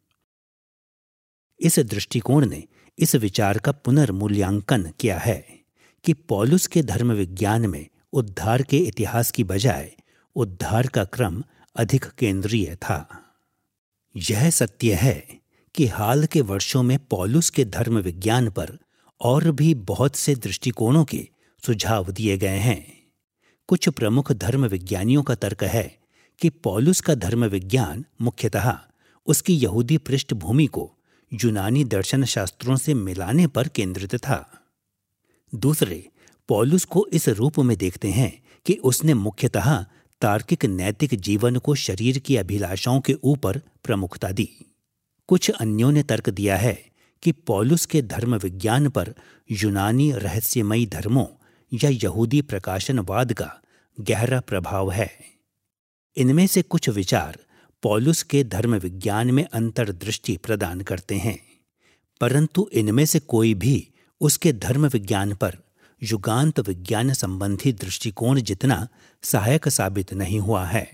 इस दृष्टिकोण ने इस विचार का पुनर्मूल्यांकन किया है कि पौलुस के धर्म विज्ञान में उद्धार के इतिहास की बजाय उद्धार का क्रम अधिक केंद्रीय था। यह सत्य है कि हाल के वर्षों में पौलुस के धर्म विज्ञान पर और भी बहुत से दृष्टिकोणों के सुझाव दिए गए हैं। कुछ प्रमुख धर्म विज्ञानियों का तर्क है कि पौलुस का धर्म विज्ञान मुख्यतः उसकी यहूदी पृष्ठभूमि को यूनानी दर्शन शास्त्रों से मिलाने पर केंद्रित था। दूसरे पौलुस को इस रूप में देखते हैं कि उसने मुख्यतः तार्किक नैतिक जीवन को शरीर की अभिलाषाओं के ऊपर प्रमुखता दी। कुछ अन्यों ने तर्क दिया है कि पौलुस के धर्म विज्ञान पर यूनानी रहस्यमयी धर्मों या यहूदी प्रकाशनवाद का गहरा प्रभाव है। इनमें से कुछ विचार पौलुस के धर्म विज्ञान में अंतर्दृष्टि प्रदान करते हैं, परंतु इनमें से कोई भी उसके धर्म विज्ञान पर युगांत विज्ञान संबंधी दृष्टिकोण जितना सहायक साबित नहीं हुआ है।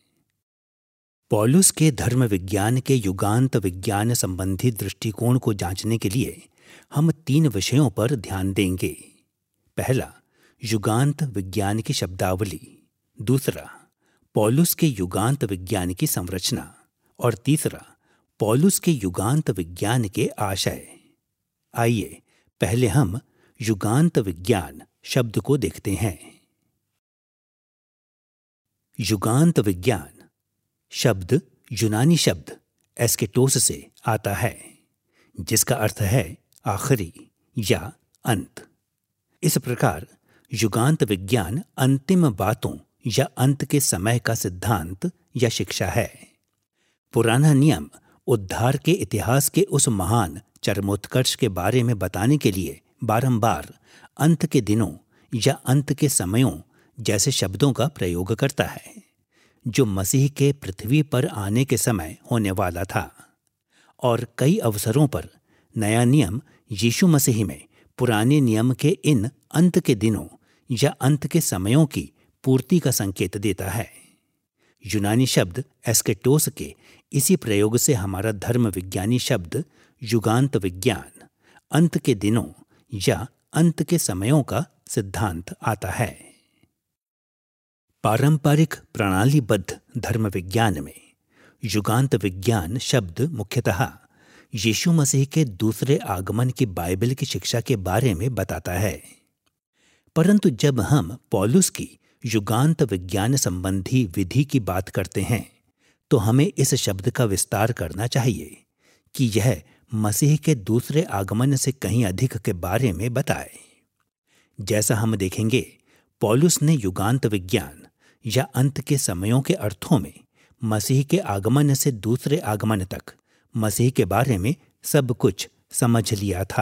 पौलुस के धर्म विज्ञान के युगांत विज्ञान संबंधी दृष्टिकोण को जांचने के लिए हम 3 विषयों पर ध्यान देंगे। पहला, युगांत विज्ञान की शब्दावली। दूसरा, पौलुस के युगांत विज्ञान की संरचना। और तीसरा, पौलुस के युगांत विज्ञान के आशय। आइए पहले हम युगांत विज्ञान शब्द को देखते हैं। युगांत विज्ञान शब्द यूनानी शब्द एस्केटोस से आता है, जिसका अर्थ है आखिरी या अंत। इस प्रकार युगांत विज्ञान अंतिम बातों या अंत के समय का सिद्धांत या शिक्षा है। पुराना नियम उद्धार के इतिहास के उस महान चरमोत्कर्ष के बारे में बताने के लिए बारंबार अंत के दिनों या अंत के समयों जैसे शब्दों का प्रयोग करता है, जो मसीह के पृथ्वी पर आने के समय होने वाला था। और कई अवसरों पर नया नियम यीशु मसीह में पुराने नियम के इन अंत के दिनों या अंत के समयों की पूर्ति का संकेत देता है। यूनानी शब्द एस्केटोस के इसी प्रयोग से हमारा धर्म विज्ञानी शब्द युगांत विज्ञान अंत के दिनों या अंत के समयों का सिद्धांत आता है। पारंपरिक प्रणालीबद्ध धर्म विज्ञान में युगांत विज्ञान शब्द मुख्यतः यीशु मसीह के दूसरे आगमन की बाइबल की शिक्षा के बारे में बताता है। परंतु जब हम पौलुस की युगांत विज्ञान संबंधी विधि की बात करते हैं तो हमें इस शब्द का विस्तार करना चाहिए कि यह मसीह के दूसरे आगमन से कहीं अधिक के बारे में बताए। जैसा हम देखेंगे, पौलुस ने युगांत विज्ञान या अंत के समयों के अर्थों में मसीह के आगमन से दूसरे आगमन तक मसीह के बारे में सब कुछ समझ लिया था।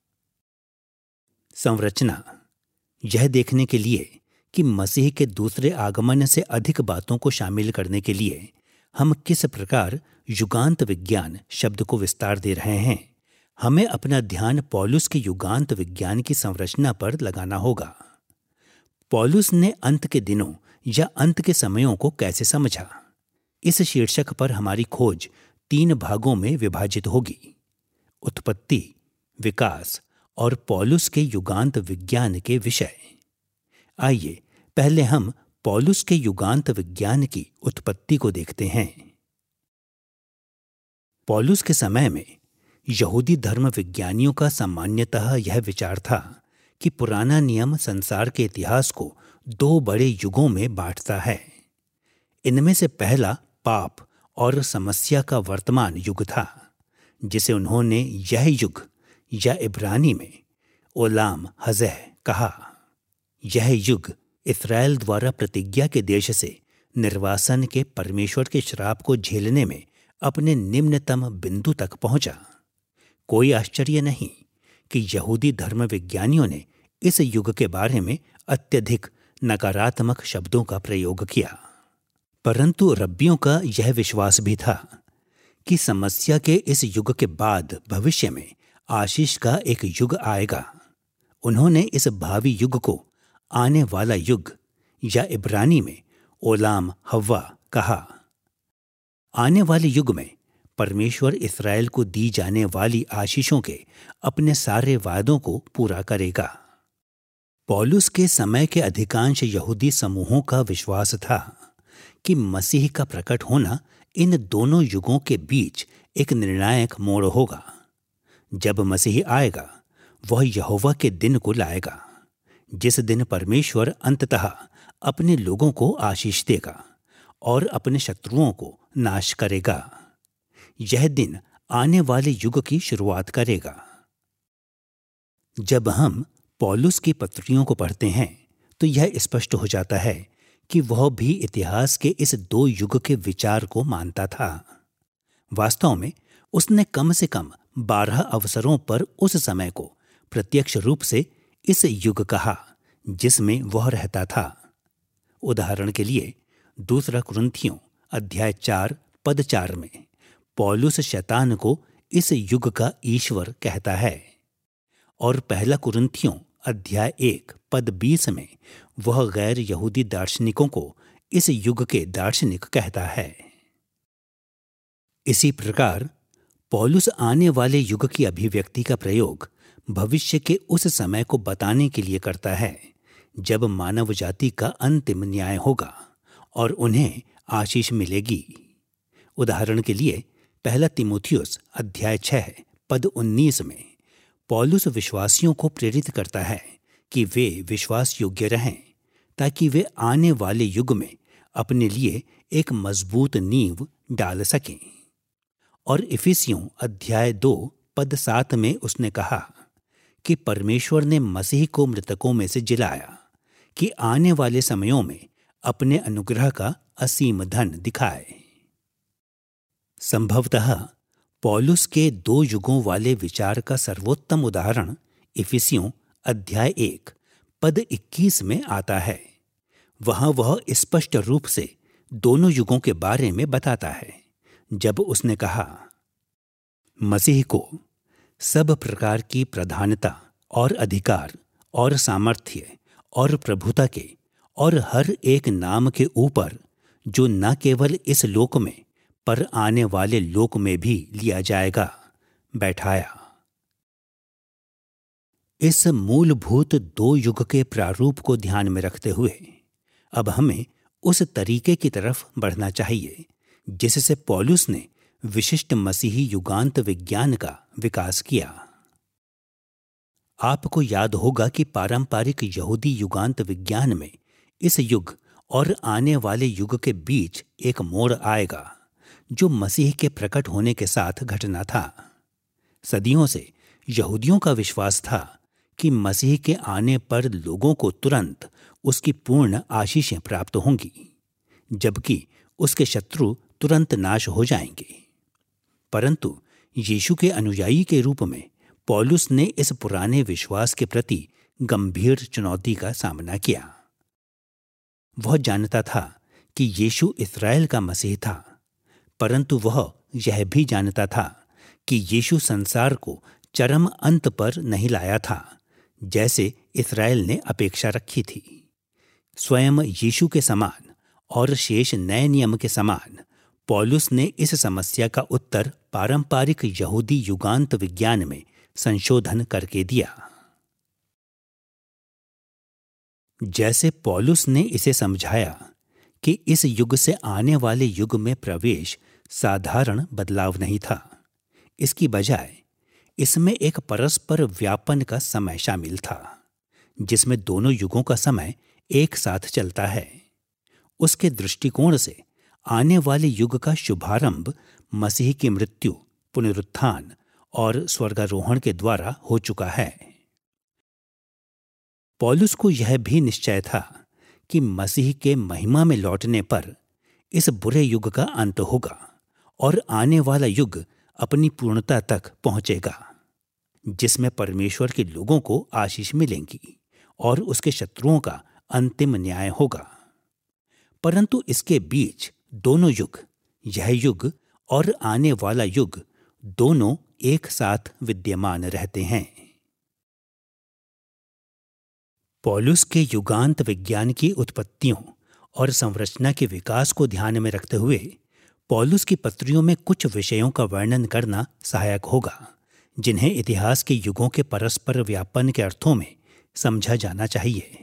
संरचना। यह देखने के लिए कि मसीह के दूसरे आगमन से अधिक बातों को शामिल करने के लिए हम किस प्रकार युगांत विज्ञान शब्द को विस्तार दे रहे हैं, हमें अपना ध्यान पौलुस के युगांत विज्ञान की संरचना पर लगाना होगा। पौलुस ने अंत के दिनों या अंत के समयों को कैसे समझा, इस शीर्षक पर हमारी खोज 3 भागों में विभाजित होगी: उत्पत्ति, विकास और पौलुस के युगांत विज्ञान के विषय। आइए पहले हम पौलुस के युगांत विज्ञान की उत्पत्ति को देखते हैं। पौलुस के समय में यहूदी धर्म विज्ञानियों का सामान्यतः यह विचार था कि पुराना नियम संसार के इतिहास को 2 बड़े युगों में बांटता है। इनमें से पहला पाप और समस्या का वर्तमान युग था, जिसे उन्होंने यह युग या इब्रानी में ओलाम हज़ह कहा। यह युग इस्राएल द्वारा प्रतिज्ञा के देश से निर्वासन के परमेश्वर के श्राप को झेलने में अपने निम्नतम बिंदु तक पहुंचा। कोई आश्चर्य नहीं कि यहूदी धर्म विज्ञानियों ने इस युग के बारे में अत्यधिक नकारात्मक शब्दों का प्रयोग किया, परंतु रब्बियों का यह विश्वास भी था कि समस्या के इस युग के बाद भविष्य में आशीष का एक युग आएगा। उन्होंने इस भावी युग को आने वाला युग या इब्रानी में ओलाम हव्वा कहा। आने वाले युग में परमेश्वर इस्राएल को दी जाने वाली आशीषों के अपने सारे वादों को पूरा करेगा। पौलुस के समय के अधिकांश यहूदी समूहों का विश्वास था कि मसीह का प्रकट होना इन दोनों युगों के बीच एक निर्णायक मोड़ होगा। जब मसीह आएगा, वह यहोवा के दिन को लाएगा, जिस दिन परमेश्वर अंततः अपने लोगों को आशीष देगा और अपने शत्रुओं को नाश करेगा। यह दिन आने वाले युग की शुरुआत करेगा। जब हम पौलुस की पत्रियों को पढ़ते हैं तो यह स्पष्ट हो जाता है कि वह भी इतिहास के इस 2 युग के विचार को मानता था। वास्तव में उसने कम से कम 12 अवसरों पर उस समय को प्रत्यक्ष रूप से इस युग कहा जिसमें वह रहता था। उदाहरण के लिए 2 कुरिन्थियों अध्याय 4 पद 4 में पौलुस शैतान को इस युग का ईश्वर कहता है, और 1 कुरिन्थियों अध्याय 1 पद 20 में वह गैर यहूदी दार्शनिकों को इस युग के दार्शनिक कहता है। इसी प्रकार पौलुस आने वाले युग की अभिव्यक्ति का प्रयोग भविष्य के उस समय को बताने के लिए करता है जब मानव जाति का अंतिम न्याय होगा और उन्हें आशीष मिलेगी। उदाहरण के लिए 1 तीमुथियुस अध्याय 6 पद 19 में पौलुस विश्वासियों को प्रेरित करता है कि वे विश्वास योग्य रहें ताकि वे आने वाले युग में अपने लिए एक मजबूत नींव डाल सकें। और इफिसियों अध्याय 2 पद 7 में उसने कहा कि परमेश्वर ने मसीह को मृतकों में से जिलाया कि आने वाले समयों में अपने अनुग्रह का असीम धन दिखाए। संभवतः पौलुस के 2 युगों वाले विचार का सर्वोत्तम उदाहरण इफिसियों अध्याय 1 पद 21 में आता है। वहां वह स्पष्ट रूप से दोनों युगों के बारे में बताता है जब उसने कहा, मसीह को सब प्रकार की प्रधानता और अधिकार और सामर्थ्य और प्रभुता के और हर एक नाम के ऊपर जो न केवल इस लोक में पर आने वाले लोक में भी लिया जाएगा, बैठाया। इस मूलभूत 2 युग के प्रारूप को ध्यान में रखते हुए अब हमें उस तरीके की तरफ बढ़ना चाहिए जिससे पौलुस ने विशिष्ट मसीही युगांत विज्ञान का विकास किया। आपको याद होगा कि पारंपरिक यहूदी युगांत विज्ञान में इस युग और आने वाले युग के बीच एक मोड़ आएगा, जो मसीह के प्रकट होने के साथ घटना था। सदियों से यहूदियों का विश्वास था कि मसीह के आने पर लोगों को तुरंत उसकी पूर्ण आशीषें प्राप्त होंगी, जबकि उसके शत्रु तुरंत नाश हो जाएंगे। परंतु यीशु के अनुयायी के रूप में पौलुस ने इस पुराने विश्वास के प्रति गंभीर चुनौती का सामना किया। वह जानता था कि यीशु इस्राएल का मसीह था, परंतु वह यह भी जानता था कि यीशु संसार को चरम अंत पर नहीं लाया था, जैसे इस्राएल ने अपेक्षा रखी थी। स्वयं यीशु के समान और शेष नए नियम के समान पौलुस ने इस समस्या का उत्तर पारंपरिक यहूदी युगांत विज्ञान में संशोधन करके दिया। जैसे पौलुस ने इसे समझाया कि इस युग से आने वाले युग में प्रवेश साधारण बदलाव नहीं था, इसकी बजाय इसमें एक परस्पर व्यापन का समय शामिल था, जिसमें दोनों युगों का समय एक साथ चलता है। उसके दृष्टिकोण से आने वाले युग का शुभारंभ मसीह की मृत्यु, पुनरुत्थान और स्वर्गारोहण के द्वारा हो चुका है। पौलुस को यह भी निश्चय था कि मसीह के महिमा में लौटने पर इस बुरे युग का अंत होगा और आने वाला युग अपनी पूर्णता तक पहुंचेगा, जिसमें परमेश्वर के लोगों को आशीष मिलेंगी और उसके शत्रुओं का अंतिम न्याय होगा। परंतु इसके बीच दोनों युग, यह युग और आने वाला युग, दोनों एक साथ विद्यमान रहते हैं। पौलुस के युगांत विज्ञान की उत्पत्तियों और संरचना के विकास को ध्यान में रखते हुए पौलुस की पत्रियों में कुछ विषयों का वर्णन करना सहायक होगा, जिन्हें इतिहास के युगों के परस्पर व्यापन के अर्थों में समझा जाना चाहिए।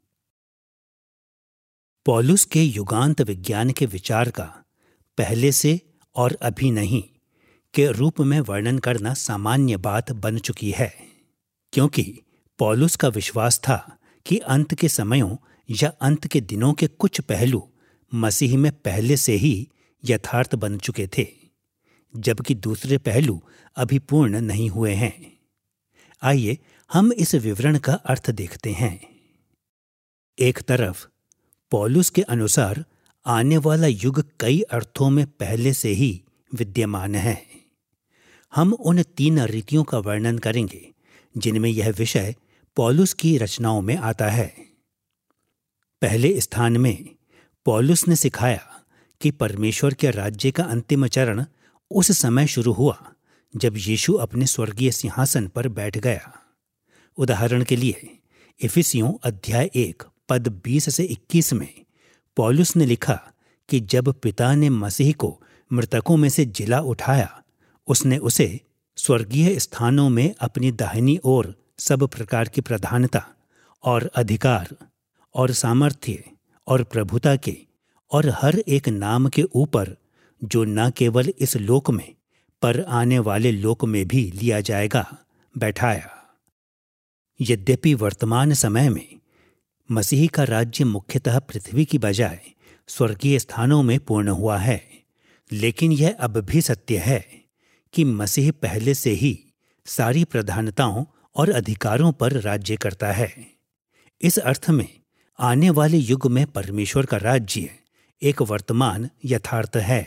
पौलुस के युगांत विज्ञान के विचार का पहले से और अभी नहीं के रूप में वर्णन करना सामान्य बात बन चुकी है, क्योंकि पौलुस का विश्वास था कि अंत के समयों या अंत के दिनों के कुछ पहलू मसीह में पहले से ही यथार्थ बन चुके थे, जबकि दूसरे पहलू अभी पूर्ण नहीं हुए हैं। आइए हम इस विवरण का अर्थ देखते हैं। एक तरफ पौलुस के अनुसार आने वाला युग कई अर्थों में पहले से ही विद्यमान है। हम उन 3 रीतियों का वर्णन करेंगे जिनमें यह विषय पौलुस की रचनाओं में आता है। पहले स्थान में पौलुस ने सिखाया कि परमेश्वर के राज्य का अंतिम चरण उस समय शुरू हुआ जब यीशु अपने स्वर्गीय सिंहासन पर बैठ गया। उदाहरण के लिए इफिसियों अध्याय 1 पद 20 से 21 में पौलुस ने लिखा कि जब पिता ने मसीह को मृतकों में से जिला उठाया, उसने उसे स्वर्गीय स्थानों में अपनी दाहिनी ओर सब प्रकार की प्रधानता और अधिकार और सामर्थ्य और प्रभुता के और हर एक नाम के ऊपर, जो न केवल इस लोक में पर आने वाले लोक में भी लिया जाएगा, बैठाया। यद्यपि वर्तमान समय में मसीह का राज्य मुख्यतः पृथ्वी की बजाय स्वर्गीय स्थानों में पूर्ण हुआ है, लेकिन यह अब भी सत्य है कि मसीह पहले से ही सारी प्रधानताओं और अधिकारों पर राज्य करता है। इस अर्थ में आने वाले युग में परमेश्वर का राज्य एक वर्तमान यथार्थ है।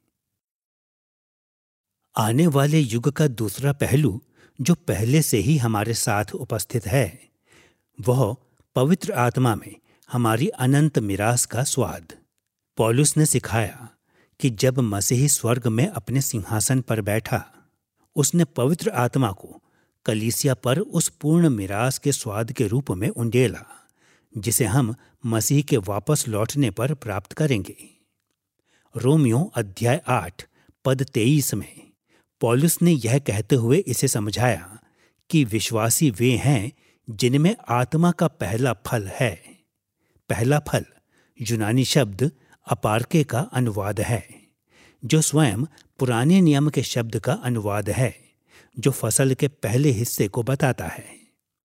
आने वाले युग का दूसरा पहलू जो पहले से ही हमारे साथ उपस्थित है, वह पवित्र आत्मा में हमारी अनंत मिरास का स्वाद। पौलुस ने सिखाया कि जब मसीह स्वर्ग में अपने सिंहासन पर बैठा, उसने पवित्र आत्मा को कलीसिया पर उस पूर्ण मिरास के स्वाद के रूप में उंडेला, जिसे हम मसीह के वापस लौटने पर प्राप्त करेंगे। रोमियो अध्याय 8 पद 23 में पौलुस ने यह कहते हुए इसे समझाया कि विश्वासी वे हैं जिनमें आत्मा का पहला फल है। पहला फल यूनानी शब्द अपार्के का अनुवाद है, जो स्वयं पुराने नियम के शब्द का अनुवाद है, जो फसल के पहले हिस्से को बताता है।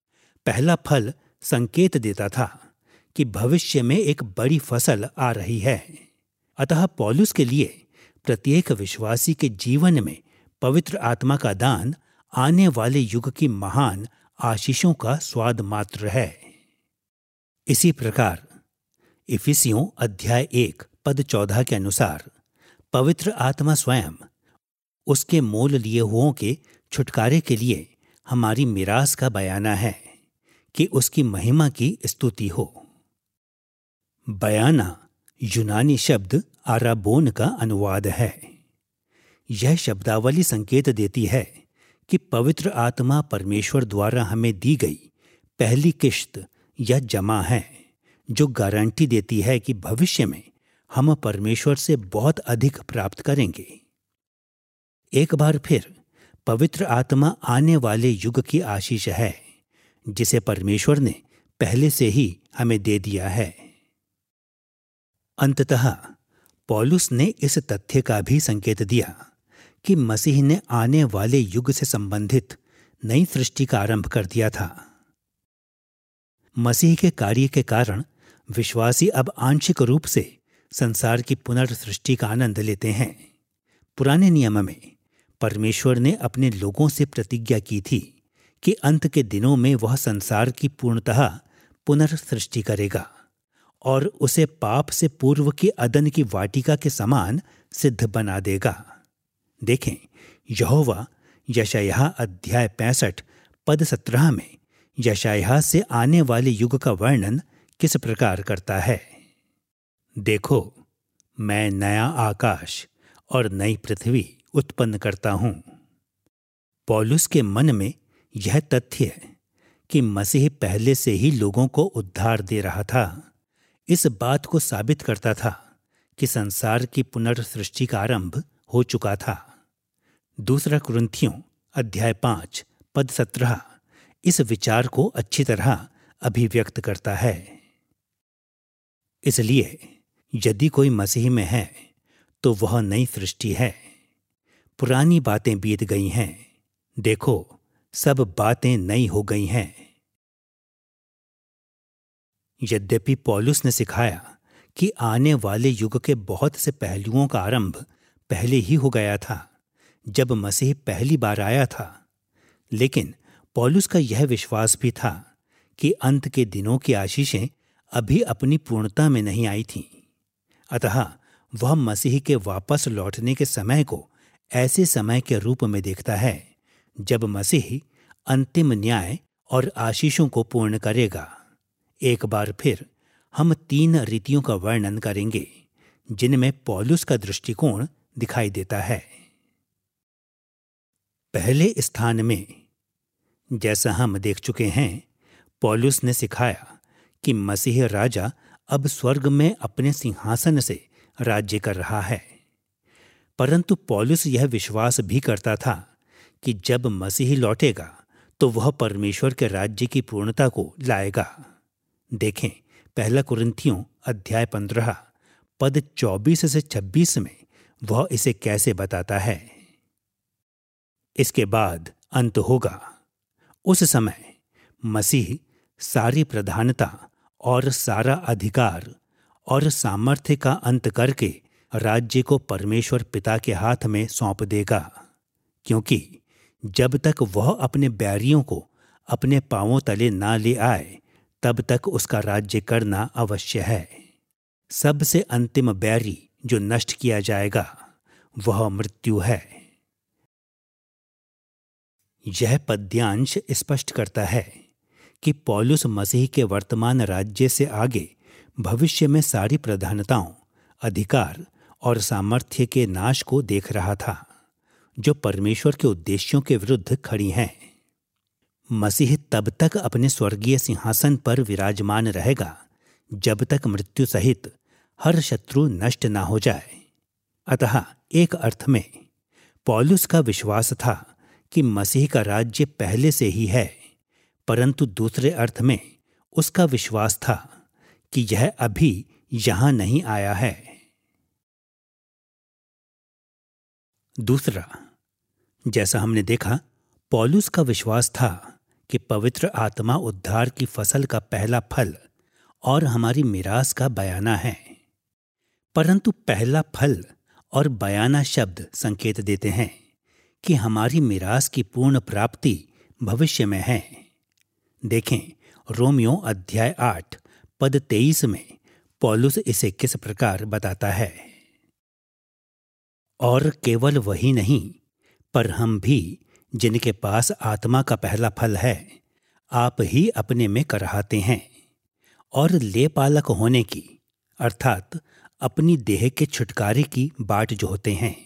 पहला फल संकेत देता था कि भविष्य में एक बड़ी फसल आ रही है। अतः पौलुस के लिए प्रत्येक विश्वासी के जीवन में पवित्र आत्मा का दान आने वाले युग की महान आशीषों का स्वाद मात्र है। इसी प्रकार इफिसियों अध्याय 1 पद 14 के अनुसार पवित्र आत्मा स्वयं उसके मोल लिए हुओं के छुटकारे के लिए हमारी मिरास का बयाना है कि उसकी महिमा की स्तुति हो। बयाना यूनानी शब्द आराबोन का अनुवाद है। यह शब्दावली संकेत देती है कि पवित्र आत्मा परमेश्वर द्वारा हमें दी गई पहली किश्त या जमा है, जो गारंटी देती है कि भविष्य में हम परमेश्वर से बहुत अधिक प्राप्त करेंगे। एक बार फिर पवित्र आत्मा आने वाले युग की आशीष है, जिसे परमेश्वर ने पहले से ही हमें दे दिया है। अंततः पौलुस ने इस तथ्य का भी संकेत दिया कि मसीह ने आने वाले युग से संबंधित नई सृष्टि का आरंभ कर दिया था। मसीह के कार्य के कारण विश्वासी अब आंशिक रूप से संसार की पुनर्सृष्टि का आनंद लेते हैं। पुराने नियम में परमेश्वर ने अपने लोगों से प्रतिज्ञा की थी कि अंत के दिनों में वह संसार की पूर्णतः पुनर्सृष्टि करेगा और उसे पाप से पूर्व की अदन की वाटिका के समान सिद्ध बना देगा। देखें, यहोवा यशायाह अध्याय 65 पद 17 में यशायाह से आने वाले युग का वर्णन किस प्रकार करता है। देखो, मैं नया आकाश और नई पृथ्वी उत्पन्न करता हूं। पौलुस के मन में यह तथ्य कि मसीह पहले से ही लोगों को उद्धार दे रहा था, इस बात को साबित करता था कि संसार की पुनर्सृष्टि का आरंभ हो चुका था। दूसरा कुरिन्थियों अध्याय 5 पद 17 इस विचार को अच्छी तरह अभिव्यक्त करता है। इसलिए यदि कोई मसीह में है तो वह नई सृष्टि है। पुरानी बातें बीत गई हैं, देखो सब बातें नई हो गई हैं। यद्यपि पौलुस ने सिखाया कि आने वाले युग के बहुत से पहलुओं का आरंभ पहले ही हो गया था जब मसीह पहली बार आया था, लेकिन पौलुस का यह विश्वास भी था कि अंत के दिनों की आशीषें अभी अपनी पूर्णता में नहीं आई थीं। अतः वह मसीह के वापस लौटने के समय को ऐसे समय के रूप में देखता है जब मसीह अंतिम न्याय और आशीषों को पूर्ण करेगा। एक बार फिर हम 3 रीतियों का वर्णन करेंगे जिनमें पौलुस का दृष्टिकोण दिखाई देता है। पहले स्थान में, जैसा हम देख चुके हैं, पौलुस ने सिखाया कि मसीह राजा अब स्वर्ग में अपने सिंहासन से राज्य कर रहा है। परंतु पौलुस यह विश्वास भी करता था कि जब मसीह लौटेगा तो वह परमेश्वर के राज्य की पूर्णता को लाएगा। देखें, पहला कुरिन्थियों अध्याय 15 पद 24 से 26 में वह इसे कैसे बताता है। इसके बाद अंत होगा। उस समय मसीह सारी प्रधानता और सारा अधिकार और सामर्थ्य का अंत करके राज्य को परमेश्वर पिता के हाथ में सौंप देगा, क्योंकि जब तक वह अपने बैरियों को अपने पांवों तले ना ले आए तब तक उसका राज्य करना अवश्य है। सबसे अंतिम बैरी जो नष्ट किया जाएगा वह मृत्यु है। यह पद्यांश स्पष्ट करता है कि पौलुस मसीह के वर्तमान राज्य से आगे भविष्य में सारी प्रधानताओं, अधिकार और सामर्थ्य के नाश को देख रहा था जो परमेश्वर के उद्देश्यों के विरुद्ध खड़ी हैं। मसीह तब तक अपने स्वर्गीय सिंहासन पर विराजमान रहेगा जब तक मृत्यु सहित हर शत्रु नष्ट ना हो जाए। अतः एक अर्थ में पौलुस का विश्वास था कि मसीह का राज्य पहले से ही है, परंतु दूसरे अर्थ में उसका विश्वास था कि यह अभी यहां नहीं आया है। दूसरा, जैसा हमने देखा, पौलुस का विश्वास था कि पवित्र आत्मा उद्धार की फसल का पहला फल और हमारी मिरास का बयाना है। परंतु पहला फल और बयाना शब्द संकेत देते हैं कि हमारी मिरास की पूर्ण प्राप्ति भविष्य में है। देखें, रोमियो अध्याय 8 पद 23 में पौलुस इसे किस प्रकार बताता है। और केवल वही नहीं, पर हम भी, जिनके पास आत्मा का पहला फल है, आप ही अपने में कराहते हैं और लेपालक होने की, अर्थात अपनी देह के छुटकारे की बाट जोहते हैं।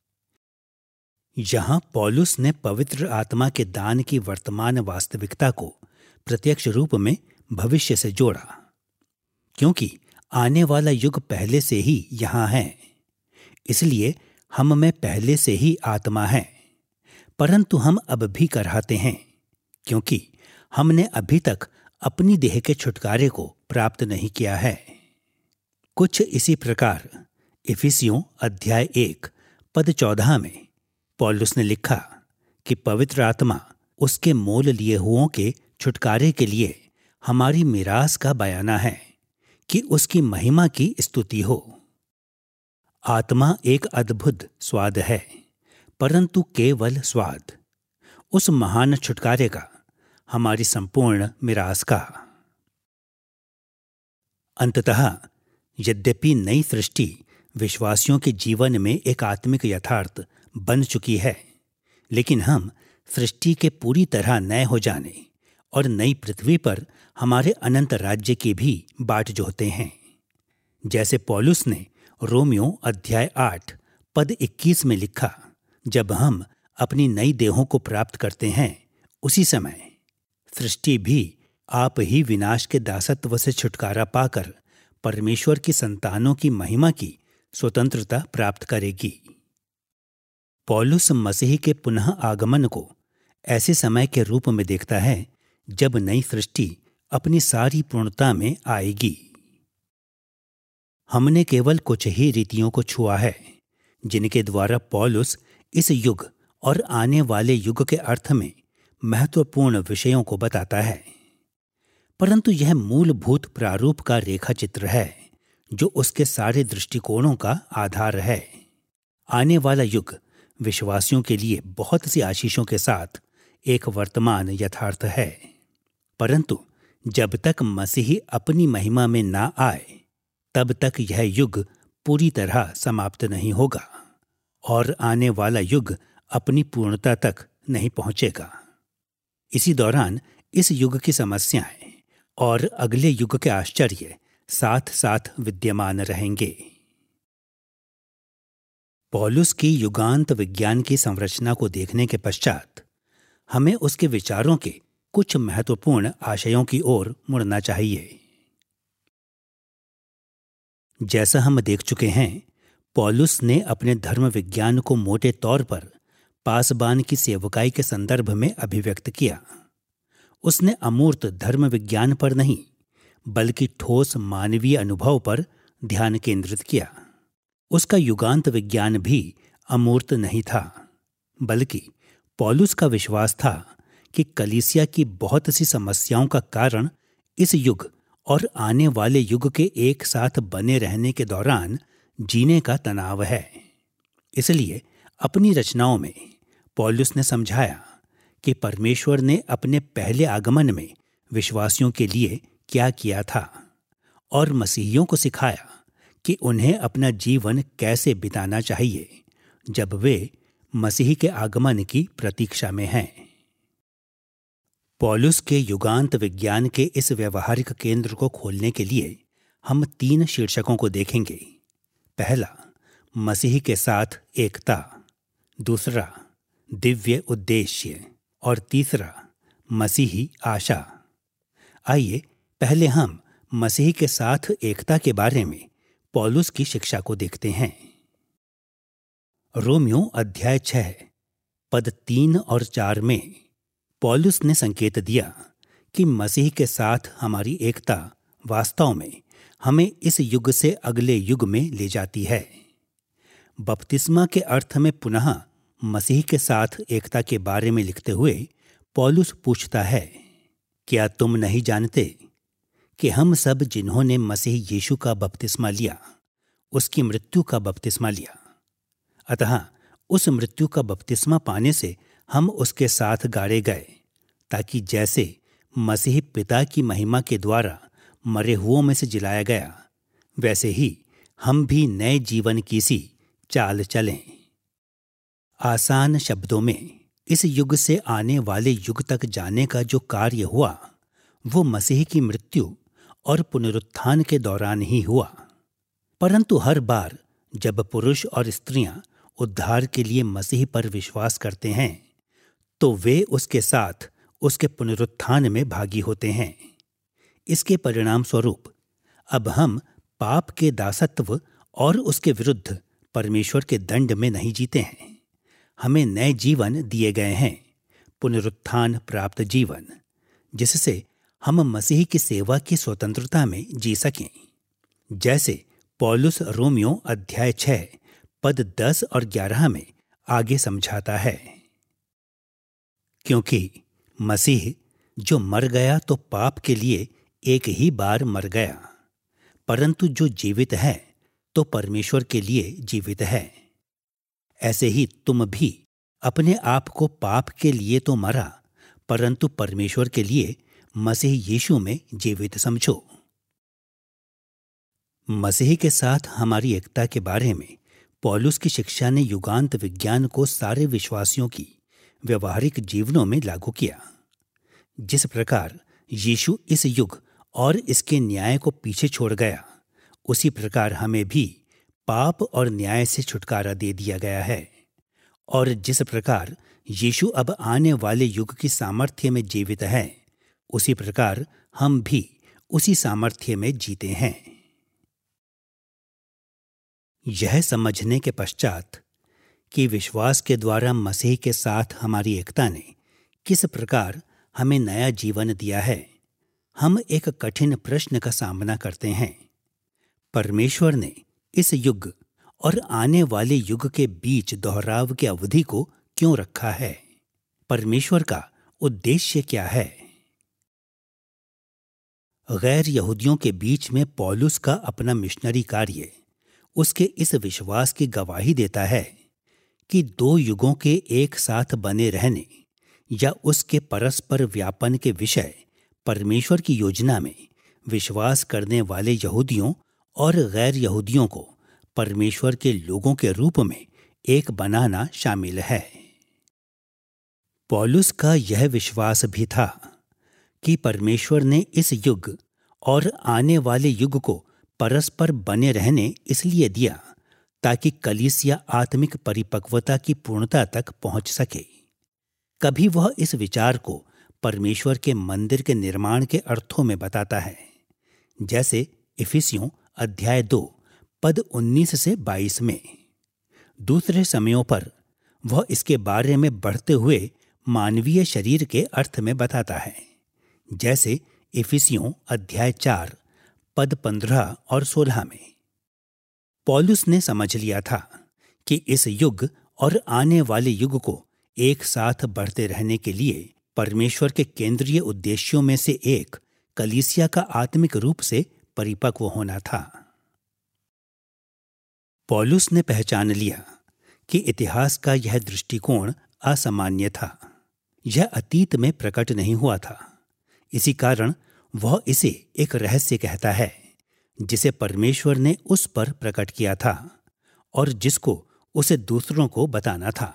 यहां पौलुस ने पवित्र आत्मा के दान की वर्तमान वास्तविकता को प्रत्यक्ष रूप में भविष्य से जोड़ा, क्योंकि आने वाला युग पहले से ही यहां है। इसलिए हम में पहले से ही आत्मा है, परंतु हम अब भी कराहते हैं, क्योंकि हमने अभी तक अपनी देह के छुटकारे को प्राप्त नहीं किया है। कुछ इसी प्रकार इफिसियों अध्याय 1 पद 14 में पौलुस ने लिखा कि पवित्र आत्मा उसके मोल लिए हुओं के छुटकारे के लिए हमारी मिरास का बयाना है कि उसकी महिमा की स्तुति हो। आत्मा एक अद्भुत स्वाद है, परंतु केवल स्वाद, उस महान छुटकारे का, हमारी संपूर्ण मिरास का। अंततः यद्यपि नई सृष्टि विश्वासियों के जीवन में एक आत्मिक यथार्थ बन चुकी है, लेकिन हम सृष्टि के पूरी तरह नए हो जाने और नई पृथ्वी पर हमारे अनंत राज्य की भी बाट जोहते हैं। जैसे पौलुस ने रोमियो अध्याय 8 पद 21 में लिखा, जब हम अपनी नई देहों को प्राप्त करते हैं, उसी समय सृष्टि भी आप ही विनाश के दासत्व से छुटकारा पाकर परमेश्वर की संतानों की महिमा की स्वतंत्रता प्राप्त करेगी। पौलुस मसीह के पुनः आगमन को ऐसे समय के रूप में देखता है जब नई सृष्टि अपनी सारी पूर्णता में आएगी। हमने केवल कुछ ही रीतियों को छुआ है, जिनके द्वारा पौलुस इस युग और आने वाले युग के अर्थ में महत्वपूर्ण विषयों को बताता है, परंतु यह मूलभूत प्रारूप का रेखा चित्र है जो उसके सारे दृष्टिकोणों का आधार है। आने वाला युग विश्वासियों के लिए बहुत सी आशीषों के साथ एक वर्तमान यथार्थ है, परंतु जब तक मसीह अपनी महिमा में ना आए, तब तक यह युग पूरी तरह समाप्त नहीं होगा और आने वाला युग अपनी पूर्णता तक नहीं पहुंचेगा। इसी दौरान इस युग की समस्याएं और अगले युग के आश्चर्य साथ साथ विद्यमान रहेंगे। पौलुस की युगांत विज्ञान की संरचना को देखने के पश्चात हमें उसके विचारों के कुछ महत्वपूर्ण आशयों की ओर मुड़ना चाहिए। जैसा हम देख चुके हैं, पौलुस ने अपने धर्म विज्ञान को मोटे तौर पर पासबान की सेवकाई के संदर्भ में अभिव्यक्त किया। उसने अमूर्त धर्म विज्ञान पर नहीं, बल्कि ठोस मानवीय अनुभव पर ध्यान केंद्रित किया। उसका युगांत विज्ञान भी अमूर्त नहीं था, बल्कि पौलुस का विश्वास था कि कलीसिया की बहुत सी समस्याओं का कारण इस युग और आने वाले युग के एक साथ बने रहने के दौरान जीने का तनाव है। इसलिए अपनी रचनाओं में पौलुस ने समझाया कि परमेश्वर ने अपने पहले आगमन में विश्वासियों के लिए क्या किया था और मसीहियों को सिखाया कि उन्हें अपना जीवन कैसे बिताना चाहिए जब वे मसीह के आगमन की प्रतीक्षा में हैं। पौलुस के युगांत विज्ञान के इस व्यवहारिक केंद्र को खोलने के लिए हम 3 शीर्षकों को देखेंगे। पहला, मसीह के साथ एकता, दूसरा, दिव्य उद्देश्य और तीसरा, मसीही आशा। आइए पहले हम मसीह के साथ एकता के बारे में पौलुस की शिक्षा को देखते हैं। रोमियो अध्याय 6 पद 3 और 4 में पौलुस ने संकेत दिया कि मसीह के साथ हमारी एकता वास्तव में हमें इस युग से अगले युग में ले जाती है। बपतिस्मा के अर्थ में पुनः मसीह के साथ एकता के बारे में लिखते हुए पौलुस पूछता है, क्या तुम नहीं जानते कि हम सब जिन्होंने मसीह यीशु का बपतिस्मा लिया, उसकी मृत्यु का बपतिस्मा लिया, अतः उस मृत्यु का बपतिस्मा पाने से हम उसके साथ गाड़े गए, ताकि जैसे मसीह पिता की महिमा के द्वारा मरे हुओं में से जिलाया गया, वैसे ही हम भी नए जीवन की सी चाल चलें। आसान शब्दों में, इस युग से आने वाले युग तक जाने का जो कार्य हुआ, वो मसीह की मृत्यु और पुनरुत्थान के दौरान ही हुआ। परंतु हर बार जब पुरुष और स्त्रियां उद्धार के लिए मसीह पर विश्वास करते हैं, तो वे उसके साथ उसके पुनरुत्थान में भागी होते हैं। इसके परिणाम स्वरूप अब हम पाप के दासत्व और उसके विरुद्ध परमेश्वर के दंड में नहीं जीते हैं। हमें नए जीवन दिए गए हैं, पुनरुत्थान प्राप्त जीवन, जिससे हम मसीह की सेवा की स्वतंत्रता में जी सकें। जैसे पौलुस रोमियो अध्याय 6 पद 10 और 11 में आगे समझाता है, क्योंकि मसीह जो मर गया तो पाप के लिए एक ही बार मर गया, परंतु जो जीवित है तो परमेश्वर के लिए जीवित है। ऐसे ही तुम भी अपने आप को पाप के लिए तो मरा, परंतु परमेश्वर के लिए मसीह यीशु में जीवित समझो। मसीह के साथ हमारी एकता के बारे में पौलुस की शिक्षा ने युगांत विज्ञान को सारे विश्वासियों की व्यवहारिक जीवनों में लागू किया। जिस प्रकार यीशु इस युग और इसके न्याय को पीछे छोड़ गया, उसी प्रकार हमें भी पाप और न्याय से छुटकारा दे दिया गया है। और जिस प्रकार यीशु अब आने वाले युग की सामर्थ्य में जीवित है, उसी प्रकार हम भी उसी सामर्थ्य में जीते हैं। यह समझने के पश्चात कि विश्वास के द्वारा मसीह के साथ हमारी एकता ने किस प्रकार हमें नया जीवन दिया है, हम एक कठिन प्रश्न का सामना करते हैं। परमेश्वर ने इस युग और आने वाले युग के बीच दोहराव की अवधि को क्यों रखा है? परमेश्वर का उद्देश्य क्या है? गैर यहूदियों के बीच में पौलुस का अपना मिशनरी कार्य उसके इस विश्वास की गवाही देता है कि दो युगों के एक साथ बने रहने या उसके परस्पर व्यापन के विषय परमेश्वर की योजना में विश्वास करने वाले यहूदियों और गैर यहूदियों को परमेश्वर के लोगों के रूप में एक बनाना शामिल है। पौलुस का यह विश्वास भी था कि परमेश्वर ने इस युग और आने वाले युग को परस्पर बने रहने इसलिए दिया ताकि कलीसिया आत्मिक परिपक्वता की पूर्णता तक पहुंच सके। कभी वह इस विचार को परमेश्वर के मंदिर के निर्माण के अर्थों में बताता है, जैसे इफिसियों अध्याय 2 पद 19 से 22 में। दूसरे समयों पर वह इसके बारे में बढ़ते हुए मानवीय शरीर के अर्थ में बताता है, जैसे इफिसियों अध्याय 4 पद 15 और 16 में। पौलुस ने समझ लिया था कि इस युग और आने वाले युग को एक साथ बढ़ते रहने के लिए परमेश्वर के केंद्रीय उद्देश्यों में से एक कलीसिया का आत्मिक रूप से परिपक्व होना था। पौलुस ने पहचान लिया कि इतिहास का यह दृष्टिकोण असामान्य था। यह अतीत में प्रकट नहीं हुआ था। इसी कारण वह इसे एक रहस्य कहता है जिसे परमेश्वर ने उस पर प्रकट किया था और जिसको उसे दूसरों को बताना था।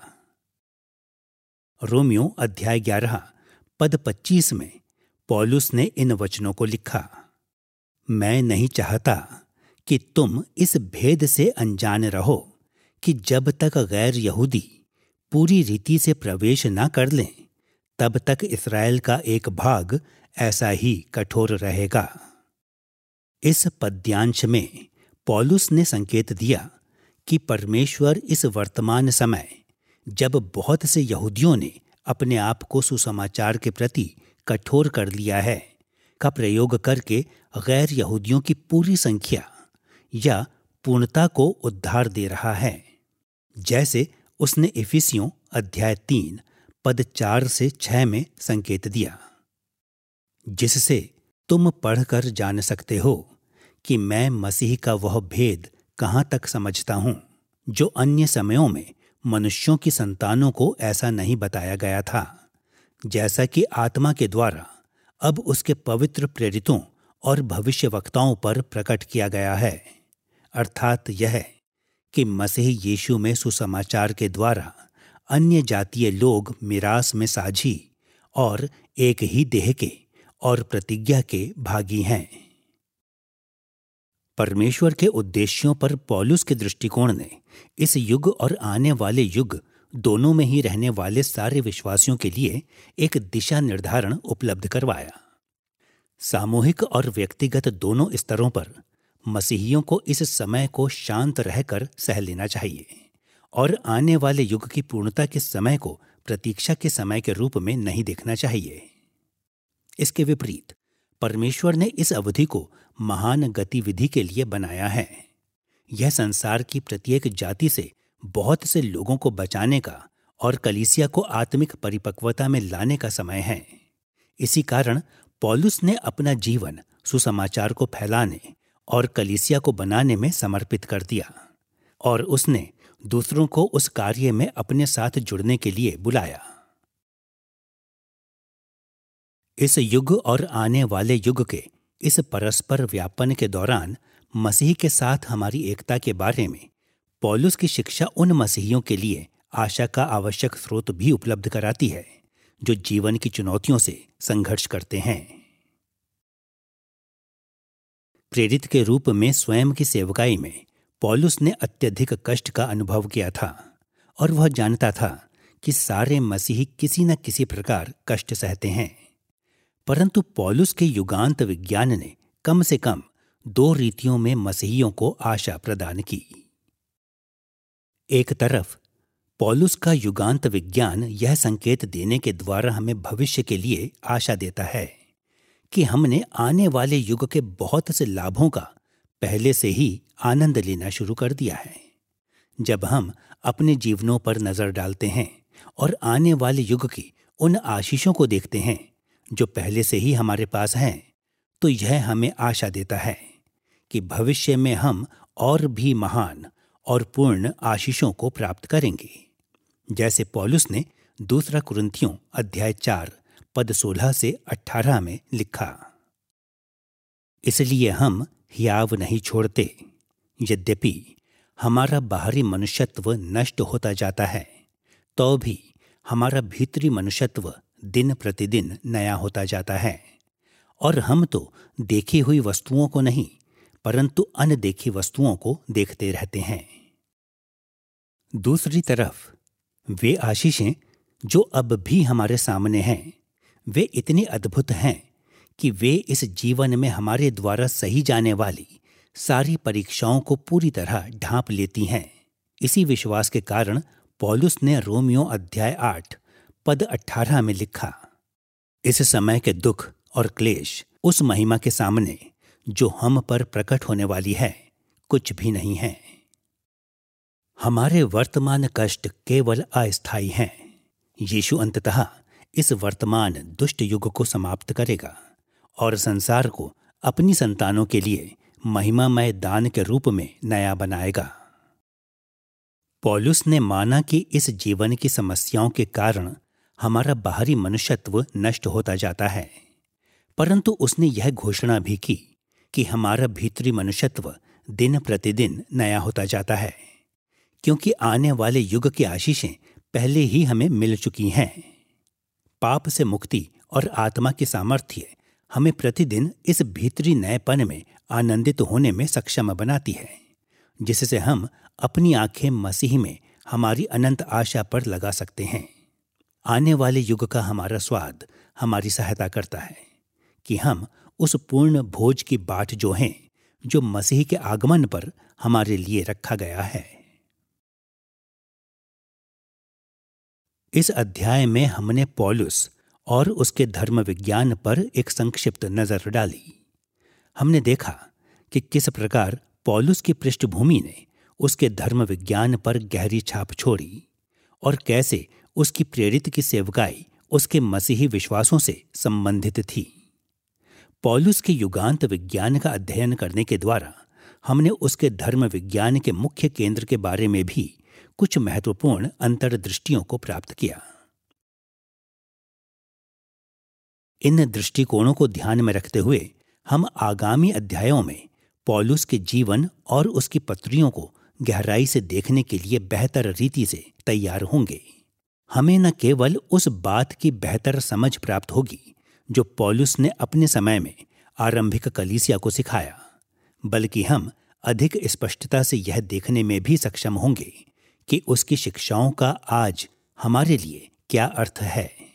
रोमियो अध्याय 11 पद 25 में पौलुस ने इन वचनों को लिखा, मैं नहीं चाहता कि तुम इस भेद से अनजान रहो कि जब तक गैर यहूदी पूरी रीति से प्रवेश न कर लें, तब तक इस्राएल का एक भाग ऐसा ही कठोर रहेगा। इस पद्यांश में पौलुस ने संकेत दिया कि परमेश्वर इस वर्तमान समय, जब बहुत से यहूदियों ने अपने आप को सुसमाचार के प्रति कठोर कर लिया है, का प्रयोग करके गैर यहूदियों की पूरी संख्या या पूर्णता को उद्धार दे रहा है। जैसे उसने इफिसियों अध्याय 3 पद 4 से 6 में संकेत दिया, जिससे तुम पढ़कर जान सकते हो कि मैं मसीह का वह भेद कहाँ तक समझता हूं जो अन्य समयों में मनुष्यों की संतानों को ऐसा नहीं बताया गया था, जैसा कि आत्मा के द्वारा अब उसके पवित्र प्रेरितों और भविष्यवक्ताओं पर प्रकट किया गया है। अर्थात यह कि मसीह यीशु में सुसमाचार के द्वारा अन्य जातीय लोग मिरास में साझी और एक ही देह के और प्रतिज्ञा के भागी हैं। परमेश्वर के उद्देश्यों पर पौलुस के दृष्टिकोण ने इस युग और आने वाले युग दोनों में ही रहने वाले सारे विश्वासियों के लिए एक दिशा निर्धारण उपलब्ध करवाया। सामूहिक और व्यक्तिगत दोनों स्तरों पर मसीहियों को इस समय को शांत रहकर सह लेना चाहिए और आने वाले युग की पूर्णता के समय को प्रतीक्षा के समय के रूप में नहीं देखना चाहिए। इसके विपरीत परमेश्वर ने इस अवधि को महान गतिविधि के लिए बनाया है। यह संसार की प्रत्येक जाति से बहुत से लोगों को बचाने का और कलीसिया को आत्मिक परिपक्वता में लाने का समय है। इसी कारण पौलुस ने अपना जीवन सुसमाचार को फैलाने और कलीसिया को बनाने में समर्पित कर दिया और उसने दूसरों को उस कार्य में अपने साथ जुड़ने के लिए बुलाया। इस युग और आने वाले युग के इस परस्पर व्यापन के दौरान मसीह के साथ हमारी एकता के बारे में पौलुस की शिक्षा उन मसीहियों के लिए आशा का आवश्यक स्रोत भी उपलब्ध कराती है जो जीवन की चुनौतियों से संघर्ष करते हैं। प्रेरित के रूप में स्वयं की सेवकाई में पौलुस ने अत्यधिक कष्ट का अनुभव किया था और वह जानता था कि सारे मसीही किसी न किसी प्रकार कष्ट सहते हैं। परंतु पौलुस के युगांत विज्ञान ने कम से कम 2 रीतियों में मसीहियों को आशा प्रदान की। एक तरफ पौलुस का युगांत विज्ञान यह संकेत देने के द्वारा हमें भविष्य के लिए आशा देता है कि हमने आने वाले युग के बहुत से लाभों का पहले से ही आनंद लेना शुरू कर दिया है। जब हम अपने जीवनों पर नजर डालते हैं और आने वाले युग की उन आशीषों को देखते हैं जो पहले से ही हमारे पास हैं, तो यह हमें आशा देता है कि भविष्य में हम और भी महान और पूर्ण आशीषों को प्राप्त करेंगे, जैसे पौलुस ने 2 कुरिन्थियों अध्याय 4 पद 16 से 18 में लिखा। इसलिए हम हियाव नहीं छोड़ते, यद्यपि हमारा बाहरी मनुष्यत्व नष्ट होता जाता है, तो भी हमारा भीतरी मनुष्यत्व दिन प्रतिदिन नया होता जाता है। और हम तो देखी हुई वस्तुओं को नहीं परंतु अनदेखी वस्तुओं को देखते रहते हैं। दूसरी तरफ वे आशीषें जो अब भी हमारे सामने हैं, वे इतनी अद्भुत हैं कि वे इस जीवन में हमारे द्वारा सही जाने वाली सारी परीक्षाओं को पूरी तरह ढांप लेती हैं। इसी विश्वास के कारण पौलुस ने रोमियो अध्याय 8 पद 18 में लिखा, इस समय के दुख और क्लेश उस महिमा के सामने जो हम पर प्रकट होने वाली है कुछ भी नहीं है। हमारे वर्तमान कष्ट केवल अस्थायी हैं। यीशु अंततः इस वर्तमान दुष्ट युग को समाप्त करेगा और संसार को अपनी संतानों के लिए महिमामय दान के रूप में नया बनाएगा। पौलुस ने माना कि इस जीवन की समस्याओं के कारण हमारा बाहरी मनुष्यत्व नष्ट होता जाता है, परंतु उसने यह घोषणा भी की कि हमारा भीतरी मनुष्यत्व दिन प्रतिदिन नया होता जाता है, क्योंकि आने वाले युग की आशीषें पहले ही हमें मिल चुकी हैं। पाप से मुक्ति और आत्मा की सामर्थ्य हमें प्रतिदिन इस भीतरी नएपन में आनंदित होने में सक्षम बनाती है, जिससे हम अपनी आंखें मसीह में हमारी अनंत आशा पर लगा सकते हैं। आने वाले युग का हमारा स्वाद हमारी सहायता करता है कि हम उस पूर्ण भोज की बाट जो हैं, जो मसीह के आगमन पर हमारे लिए रखा गया है। इस अध्याय में हमने पौलुस और उसके धर्म विज्ञान पर एक संक्षिप्त नजर डाली। हमने देखा कि किस प्रकार पौलुस की पृष्ठभूमि ने उसके धर्म विज्ञान पर गहरी छाप छोड़ी और कैसे उसकी प्रेरित की सेवकाई उसके मसीही विश्वासों से संबंधित थी। पौलुस के युगांत विज्ञान का अध्ययन करने के द्वारा हमने उसके धर्म विज्ञान के मुख्य केंद्र के बारे में भी कुछ महत्वपूर्ण अंतर्दृष्टियों को प्राप्त किया। इन दृष्टिकोणों को ध्यान में रखते हुए हम आगामी अध्यायों में पौलुस के जीवन और उसकी पत्रियों को गहराई से देखने के लिए बेहतर रीति से तैयार होंगे। हमें न केवल उस बात की बेहतर समझ प्राप्त होगी जो पौलुस ने अपने समय में आरंभिक कलीसिया को सिखाया, बल्कि हम अधिक स्पष्टता से यह देखने में भी सक्षम होंगे कि उसकी शिक्षाओं का आज हमारे लिए क्या अर्थ है।